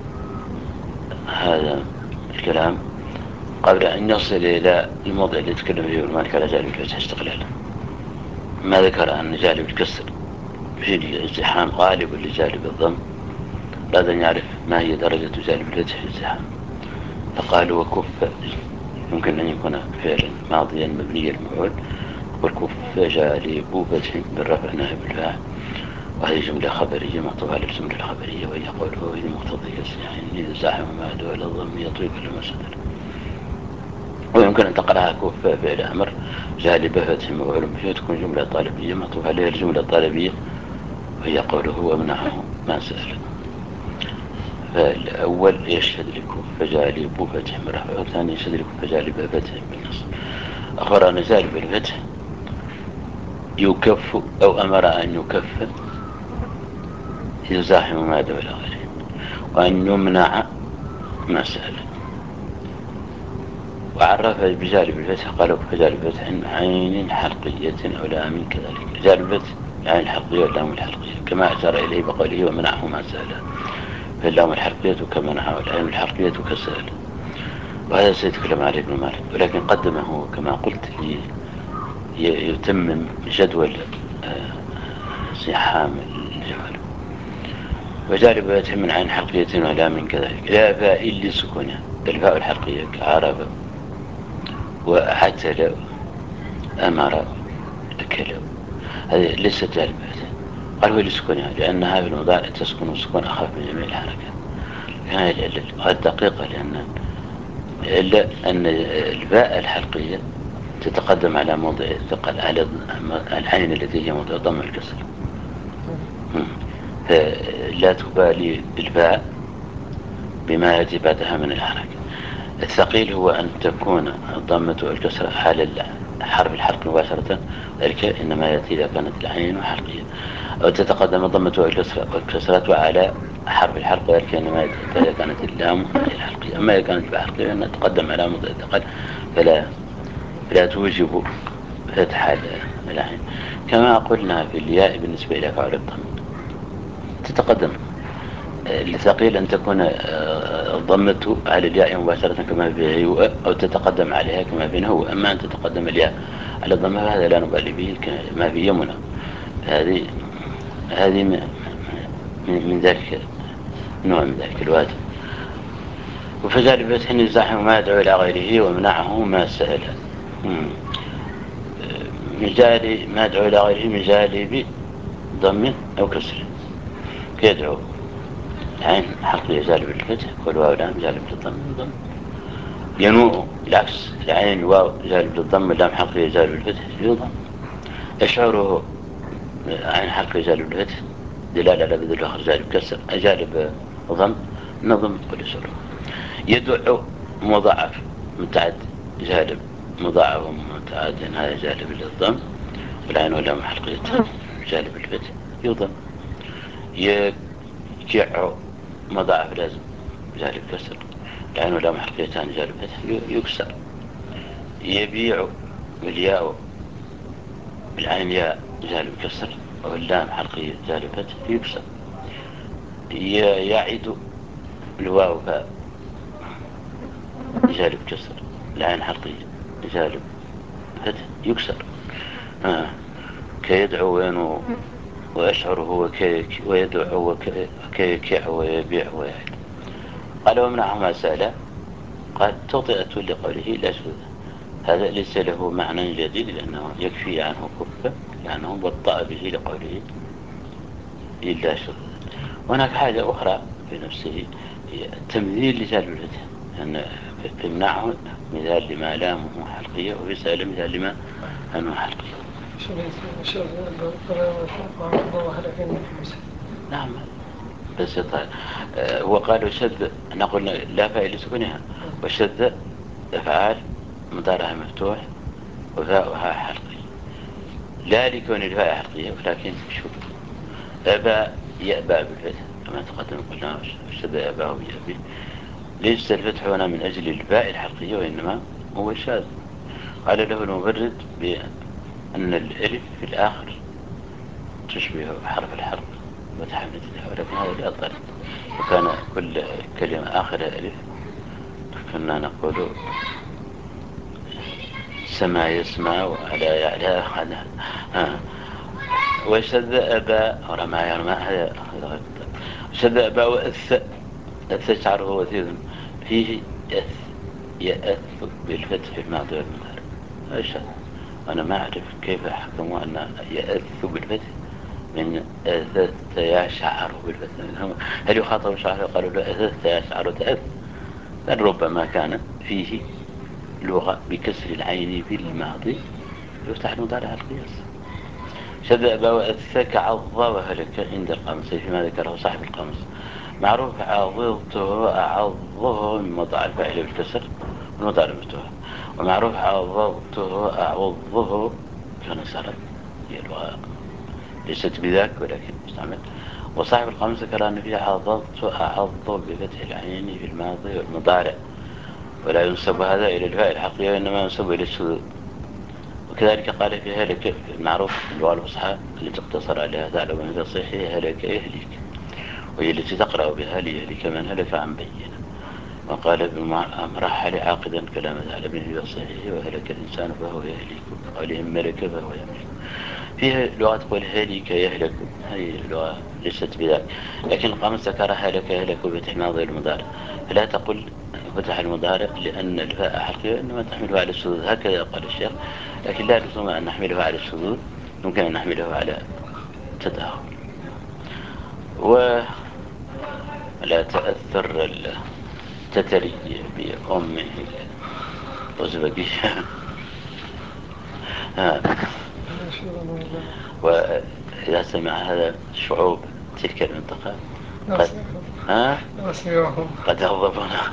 هذا الكلام قبل أن يصل إلى الموضع اللي يتكلم فيه المالك على جانب الفتح استقلالا. ما ذكر أن جانب الكسر في الازدحام غالب لجانب الضم، بعد أن يعرف ما هي درجة جانب الفتح في الازدحام، فقال وكف يمكن أن يكون فعلا ماضيا مبنيا المفعول، والكف جالب فتح بالرفع نائب الفاعل، وهذه جملة خبرية معطوفة على الجملة الخبرية، وهي قوله وهي مقتضي كسر يعني إذا زاحم ما دون الضم يطوي كل ما سدل. ويمكن أن تقرأها كف فعل أمر جالب فتح مفعول به، تكون جملة طالبية معطوفة عليها الجملة الطالبية، وهي قوله ومنعه ما سأل. فالأول يشهد لكف جالب فتح بالرفع، والثاني يشهد لكف جالب فتح بالنصب. أخبر أن جالب الفتح يكف أو أمر أن يكف يزاحم ما دون غيره، وأن يمنع ما سأل. وعرف بجانب الفتح قالوا بجانب الفتح عين حلقية أو لام كذلك، جانب الفتح عين حلقية واللام الحلقية كما أشار إليه بقوله ومنعه ما سأل، فاللام الحلقية كمنعه والعين الحلقية كسأل. وهذا سيتكلم عليه ابن مالك، ولكن قدمه كما قلت يتمم جدول زحام الجمل. وجانب الفتح من عين حلقية ولام كذلك لا فاء إلا سكونها، الفاء الحلقية كعرب وحتى أمر أكل، هذه ليست جانب الفتح. قال هو لسكونها لأنها في المضارع تسكن سكون أخف من جميع الحركات. هذه العلة وهذه دقيقة، لأن إلا أن الفاء الحلقية تتقدم على موضع الثقل على العين التي هي موضع ضم الكسر، فلا تبالي بالفاء بما يأتي بعدها من الحركة. الثقيل هو أن تكون الضمة والكسرة حال حرف الحلق مباشرة، ذلك إنما يأتي إذا كانت العين حلقية، أو تتقدم الضمة والكسرة على حرف الحلق، ذلك إنما يأتي إذا كانت اللام الحلقية. أما إذا كانت بحلقية فإنها تقدم على موضع الثقل فلا فلا توجب فتح العين، كما قلنا في الياء بالنسبة إلى فعل الضم تتقدم. الثقيل أن تكون ضمته على الياء مباشرة كما في هو أو تتقدم عليها كما في هو. أما أن تتقدم الياء على الضمة هذا لا نبالي به كما في يمنى. هذه هذه من, من ذلك نوع من ذلك الواجب. وفجال بفتح الزاحم ما يدعو إلى غيره ومنعه ما سأل مجالي ما يدعو إلى غيره مجالي بضم أو كسر كيدعو العين حقيقة جالب الفتح والواو لام جالب للضم الضم. ينوء العكس العين واو جالب للضم اللام حقيقة جالب الفتح يضم. يشعره عين حقيقة جالب الفتح دلالة على بذل الآخر جالب كسر جالب ضم نظم كل سورة. يدعو مضاعف متعد جالب مضاعف ومتعد هذا جالب للضم والعين واللام حقيقة جالب الفتح يضم. يكع مضاعف لازم جالب كسر العين واللام حقيقتان جالب فتح يكسر. يبيع بالياء بالعين ياء جالب كسر واللام حقيقة جالب فتح يكسر. يعد الواو باء جالب كسر العين حقيقة جالب فتح يكسر. آه. كيدعو وينو ويشعر هو كيك ويدعو وكيكع ويبيع ويعد. قال ومنعه ما سأل قال توطئة لقوله لا شذ. هذا ليس له معنى جديد لأنه يكفي عنه كفة لأنه بطأ به لقوله إلا شذ. وهناك حاجة أخرى في نفسه التمثيل لجالب الفتح أن تمنعه مثال لما لامه حلقية ويسأل مثال لما أنه حلقية. نعم بس طيب هو قال وشد نقول لا فاعل سكنها وشد أفعال مضارعها مفتوح وفاؤها حلقي لا لكون الفاء حلقية ولكن شوف أبى يأبى بالفتح كما تقدم قلنا وشد أباه يأبي. ليس الفتح هنا من أجل الفاء الحلقية وإنما هو الشاذ. قال له المبرد بأن الألف في الآخر تشبه حرف الحرف وتحمل ولكن هذا لا طرد. وكان كل كلمة آخر ألف كنا نقول سما يسمع وعلى يعلى آه. وشذ أبا ورمى يرمى هذا شذ أبا وأث أث شعره وثير فيه يأث يأث بالفتح الماضي والمضارع. ايش انا ما اعرف كيف حكموا ان يأث بالفتح من أثث يشعر بالفتح. هل يخاطب شعره قالوا له أثث يشعر تأث؟ بل ربما كان فيه لغة بكسر العين في الماضي يفتح المضارع القياس. شذ أبا وأث كعض وهلك عند القاموس فيما ذكره صاحب القاموس. معروف عضضته أعضه من موضع الفاعل بالكسر والمضارع المفتوح. ومعروف عضضته أعوضه كنصرت هي اللغة ليست بذاك ولكن مستعمل. وصاحب القاموس ذكر أن فيها عضضت أعض بفتح العين في الماضي والمضارع ولا ينسب هذا إلى الفاء الحقيقي وإنما ينسب إلى الشذوذ. وكذلك قال في هلك المعروف اللغة الفصحى التي اقتصر عليها ثعلب من تصحيح هلك يهلك وهي التي تقرأ بها ليهلك من هلك عن بينه. وقال بمرحل عاقدا كلام ثعلب في تصحيحه وهلك الإنسان فهو يهلك وقولهم ملك فهو يملك. فيها لغة تقول هلك يهلك هذه اللغة ليست بذلك. لكن القاموس ذكر هلك يهلك بفتح الماضي المضارع فلا تقل فتح المضارع لأن الفاء حقيقة إنما تحمله على الشذوذ هكذا قال الشيخ. لكن لا لزوم أن نحمله على الشذوذ ممكن أن نحمله على تداخل. ولا تأثر التتري بأمه الأزبكية وإذا سمع هذا الشعوب تلك المنطقة قد ها قد أغضبنا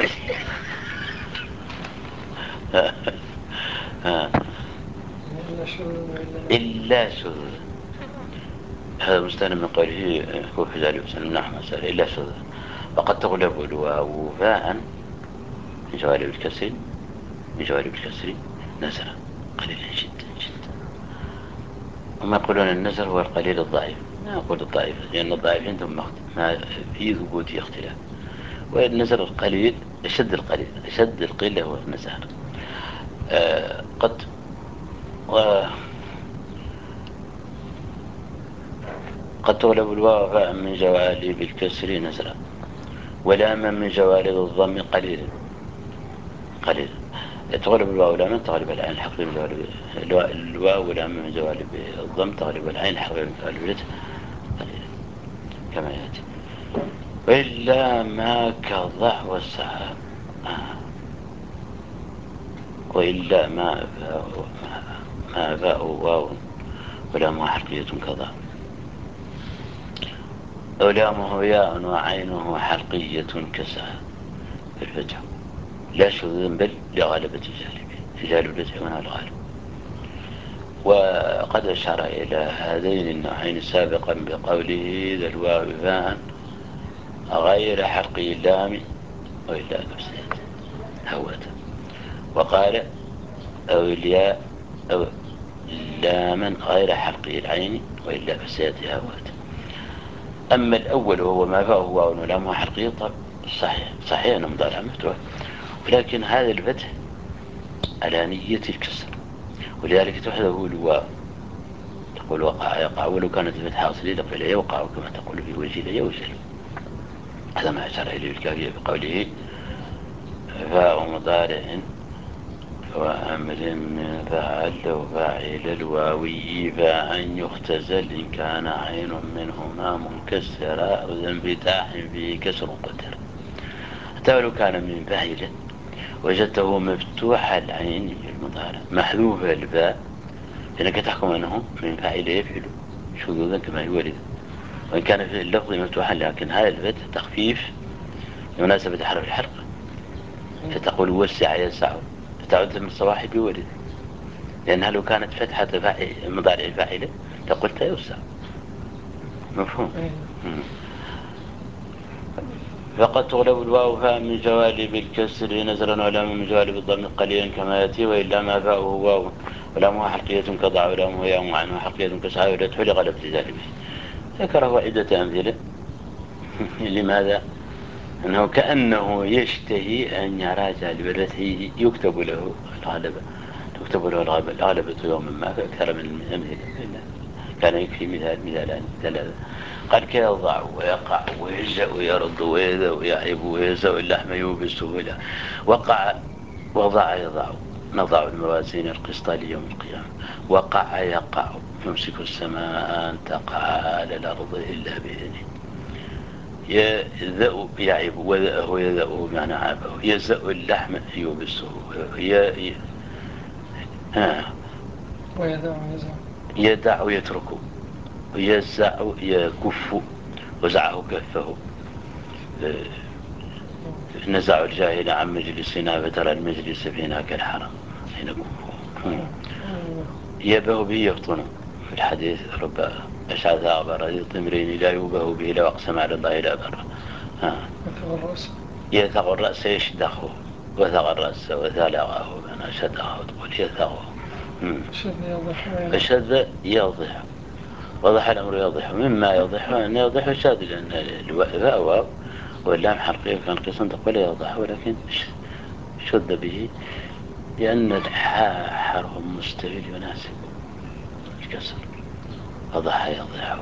إلا شذوذ. هذا مستند من قوله كوف ذلك وسلم نحن مسألة إلا شذوذ. وقد تغلب الواو فاء من جوالب الكسر من جوالب الكسر نزرا قليلا جدا جدا. وما يقولون النزر هو القليل الضعيف. ما أقول الضعيف لأن الضعيف عندهم ما في ثبوت اختلاف والنزر القليل أشد القليل أشد القلة هو النزار. آه قد و قد تغلب الواو فاء من جوالب الكسر نزرا ولاما من جوالب الضم قليلا قليلا. تغلب الواو لاما تغلب العين الحق من جوالب الواو لاما من جوالب الضم تغلب العين الحق من جوالب الياء قليلا كما يأتي. وإلا ما كضع والسحاب آه. وإلا ما باء ما باء واو ولامها حركية كضع ولامه ياء وعينه حلقية كسحاب الفتح لا شذوذ بل لغالبة الجالب جالب الفتح منها الغالب. وقد أشار إلى هذين النوعين سابقا بقوله ذا الواو فاء غير حلقي اللام وإلا نفسيت هوت. وقال أو الياء أو لاما غير حلقي العين وإلا فسيأتي هوت. أما الأول وهو ما فاه واو ولام حلقي طب صحيح صحيح أنه مضارع مفتوح ولكن هذا الفتح على نية الكسر ولذلك تحذف الواو تقول وقع يقع ولو كانت الفتحة أصلية لقيل يوقع كما تقول في وجه لا يوجل. هذا ما أشار إليه الكافية بقوله فاء مضارع وأمر من فعل وفاعل الواوي فأن يختزل إن كان عين منهما منكسرة أو ذنب تاح فيه كسر قدر. حتى لو كان من فاعل وجدته مفتوح العين المضارع محذوف الفاء لأنك تحكم أنه من فاعل يفعل شذوذا كما يولد وإن كان في اللفظ مفتوحا لكن هذا الفتح تخفيف بمناسبة حرف الحرق فتقول وسع يسع فتعود من الصواحب يولد لأنها لو كانت فتحة مضارع فاعلة لقلت يوسع مفهوم. فقد تغلب الواو فاء من جوالب الكسر نزلا ولام من جوالب الضم قليلا كما يأتي وإلا ما فاؤه واو ولامها حلقية كضع ولامه ياء وعنه حلقية كسعى ولته لغلبة جانبه. ذكره عدة أمثلة. لماذا؟ أنه كأنه يشتهي أن يراجع لبلده يكتب له الغلبة تكتب له الغلبة يوما ما فأكثر من أمثلة كان يكفي مثال مثالان ثلاثة. قال كيضع ويقع ويهزأ ويرد ويذا ويعيب ويهزأ اللحم يوبسه وقع وضع يضع نضع الموازين القسط ليوم القيامة. وقع يقع يمسك السماء أن تقع على الأرض إلا بإذنه. يذأ يعيب وذأه يذأه بمعنى عابه يزأ اللحم يوبسه ي... ها ويدع يزع يدع يتركه ويزع يكف وزعه كفه. نزع الجاهل عن مجلسنا فترى المجلس فينا كالحرم حين كفه. يبه به يفطن في الحديث رب أشعث أغبر ذي الطمرين لا يوبه به لو أقسم على الله لا بر. يثغ الرأس يشدخه وثغ الرأس وثلغه أنا شدخه تقول يثغه فشد يضح وضح الأمر يضح مما يضح أن يضح شاد لأن الفاء واللام حرقية كان قسم تقول يضح ولكن شد به لأن الحاء حرف مستفيد يناسب الكسر وضح يضح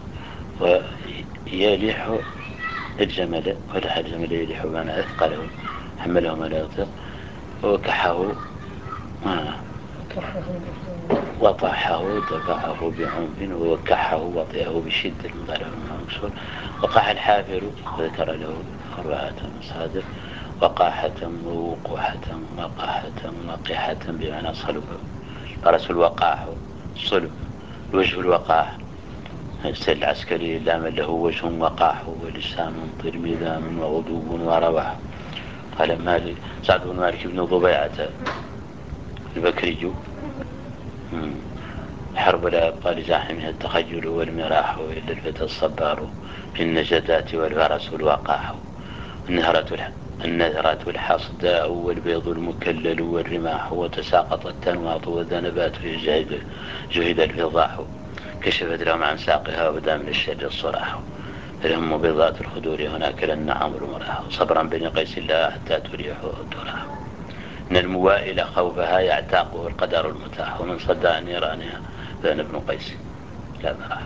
ويلح الجمل ولح الجمل يلح بمعنى أثقله حمله ما لا يطيق وكحه آه. وطحه دفعه بعنف وكحه وطئه بشدة المضارع المكسور. وقح الحافر وذكر له أربعة مصادر وقاحة ووقوحة وقاحة وقحة بمعنى صلب. فرس الوقاح صلب وجه الوقاح السيل العسكري لام له وجه وقاح ولسان طرمذان وغضوب وروح. قال مالك سعد بن مالك بن ضبيعة البكري حرب الأبقى لزاحمها التخجل والمراح إلا الفتى الصبار في النجدات والفرس الوقاح. النهرة النذرات والحصداء والبيض المكلل والرماح وتساقط التنواط والذنبات جهد, جهد الفضاح كشفت لهم عن ساقها ودا من الشر الصراح. الهم بذات الخدور هناك للنعم المراه صبرا بني قيس الله حتى تريح دورها إن الموائل خوفها يعتاقه القدر المتاح ومن صدى عن نيرانها فأنا ابن قيس لا مراه.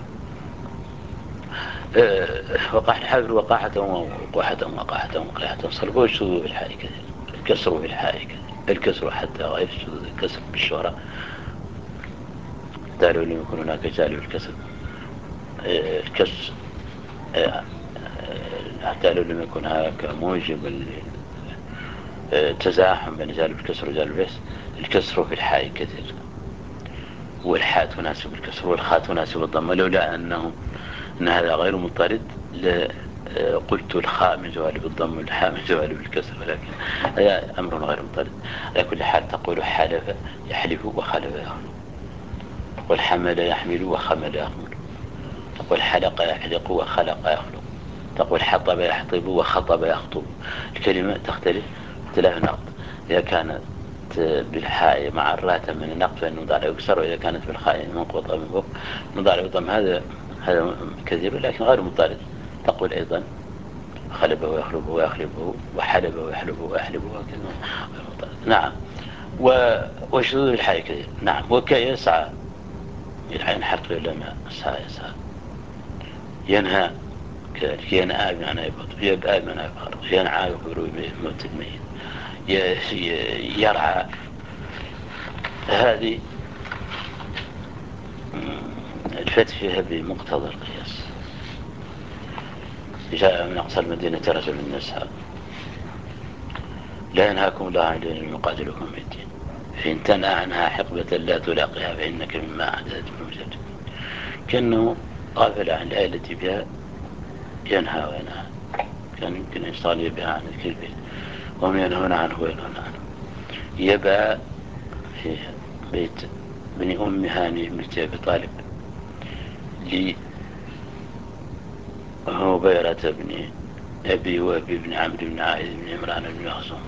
أه وقع الحافر وقاحة وقوحة وقاحة وقاحة صرفه الشذوذ بالحاء كثير الكسر بالحاء كثير الكسر حتى غير الشذوذ الكسر بالشهرة داروا لم يكن هناك جالب الكسر أه الكسر أه حتى لو لم يكن هناك موجب التزاحم بين جالب الكسر وجالب البس الكسر في الحاء كثير والحاء تناسب الكسر والخاء تناسب الضم ولولا أنه أن هذا غير مضطرد قلت الخاء من جوانب الضم والحاء من جوانب الكسر ولكن هذا أمر غير مضطرد. على كل حال تقول حلف يحلف وخلف يخلف والحمل يحمل وخمل يخمل تقول حلق يحلق وخلق يخلق تقول حطب يحطب وخطب يخطب الكلمة تختلف اختلاف نقط إذا كانت بالحاء مع الراء من النقط فإنه ضع يكسر وإذا كانت بالخاء منقوطة من فوق نضع يضم هذا هذا كثير لكن غير مضطرد. تقول أيضا خلبه ويخلبه ويخلبه وحلبه ويحلبه ويحلبه وكذا غير مضطرد. نعم وشذوذ الحاء كثير. نعم وكي يسعى الحين حق لما سعى يسعى ينهى كذلك ينعى بمعنى يبغض يبقى بمعنى يبغض ينعى يخبر بموت الميت يرعى. هذه الفتح فيها بمقتضى القياس. جاء من أقصى المدينة رجل من النساء لا ينهاكم الله عن دين يقاتلكم في الدين فإن تنهى عنها حقبة لا تلاقيها فإنك مما عددت بمجد كأنه غافل عن الآية التي بها ينهى وينهى كان يمكن أن يشتغل بها عن الكلبين وهم ينهون عنه وينهون عنه. يبقى في بيت بن أم هاني بن أبي طالب لي هو بيرة بن أبي وأبي بن عمرو بن عائذ بن عمران بن مخزوم.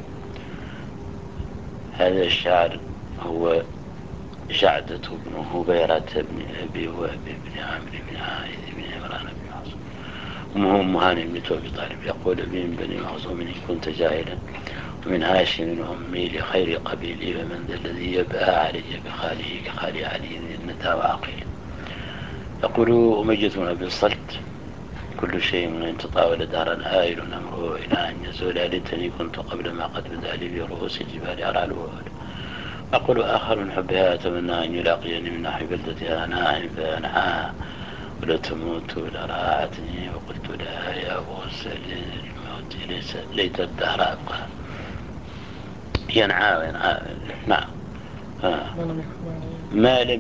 هذا الشعر هو جعدة بن هبيرة بن أبي وأبي بن عمرو بن عائذ بن عمران بن مخزوم وهو أم هاني بن أبي طالب يقول من بني مخزوم إن كنت جاهلا ومن هاشم أمي لخير قبيلي فمن ذا الذي يبقى علي بخاله كخال علي ذنتا وعقيل. يقول أمية بن أبي الصلت كل شيء من أن تطاول دهرا آئل أمره إلى أن يزول ليتني كنت قبل ما قد بدا لي برؤوس الجبال أرعى. أقول آخر من حبها أتمنى أن يلاقيني من نحو بلدتها ناعم فأنعاها ولا تموت ولا راعتني وقلت لها يا غوث الموت ليس ليت الدهر أبقى ينعى وينعى. نعم ما لم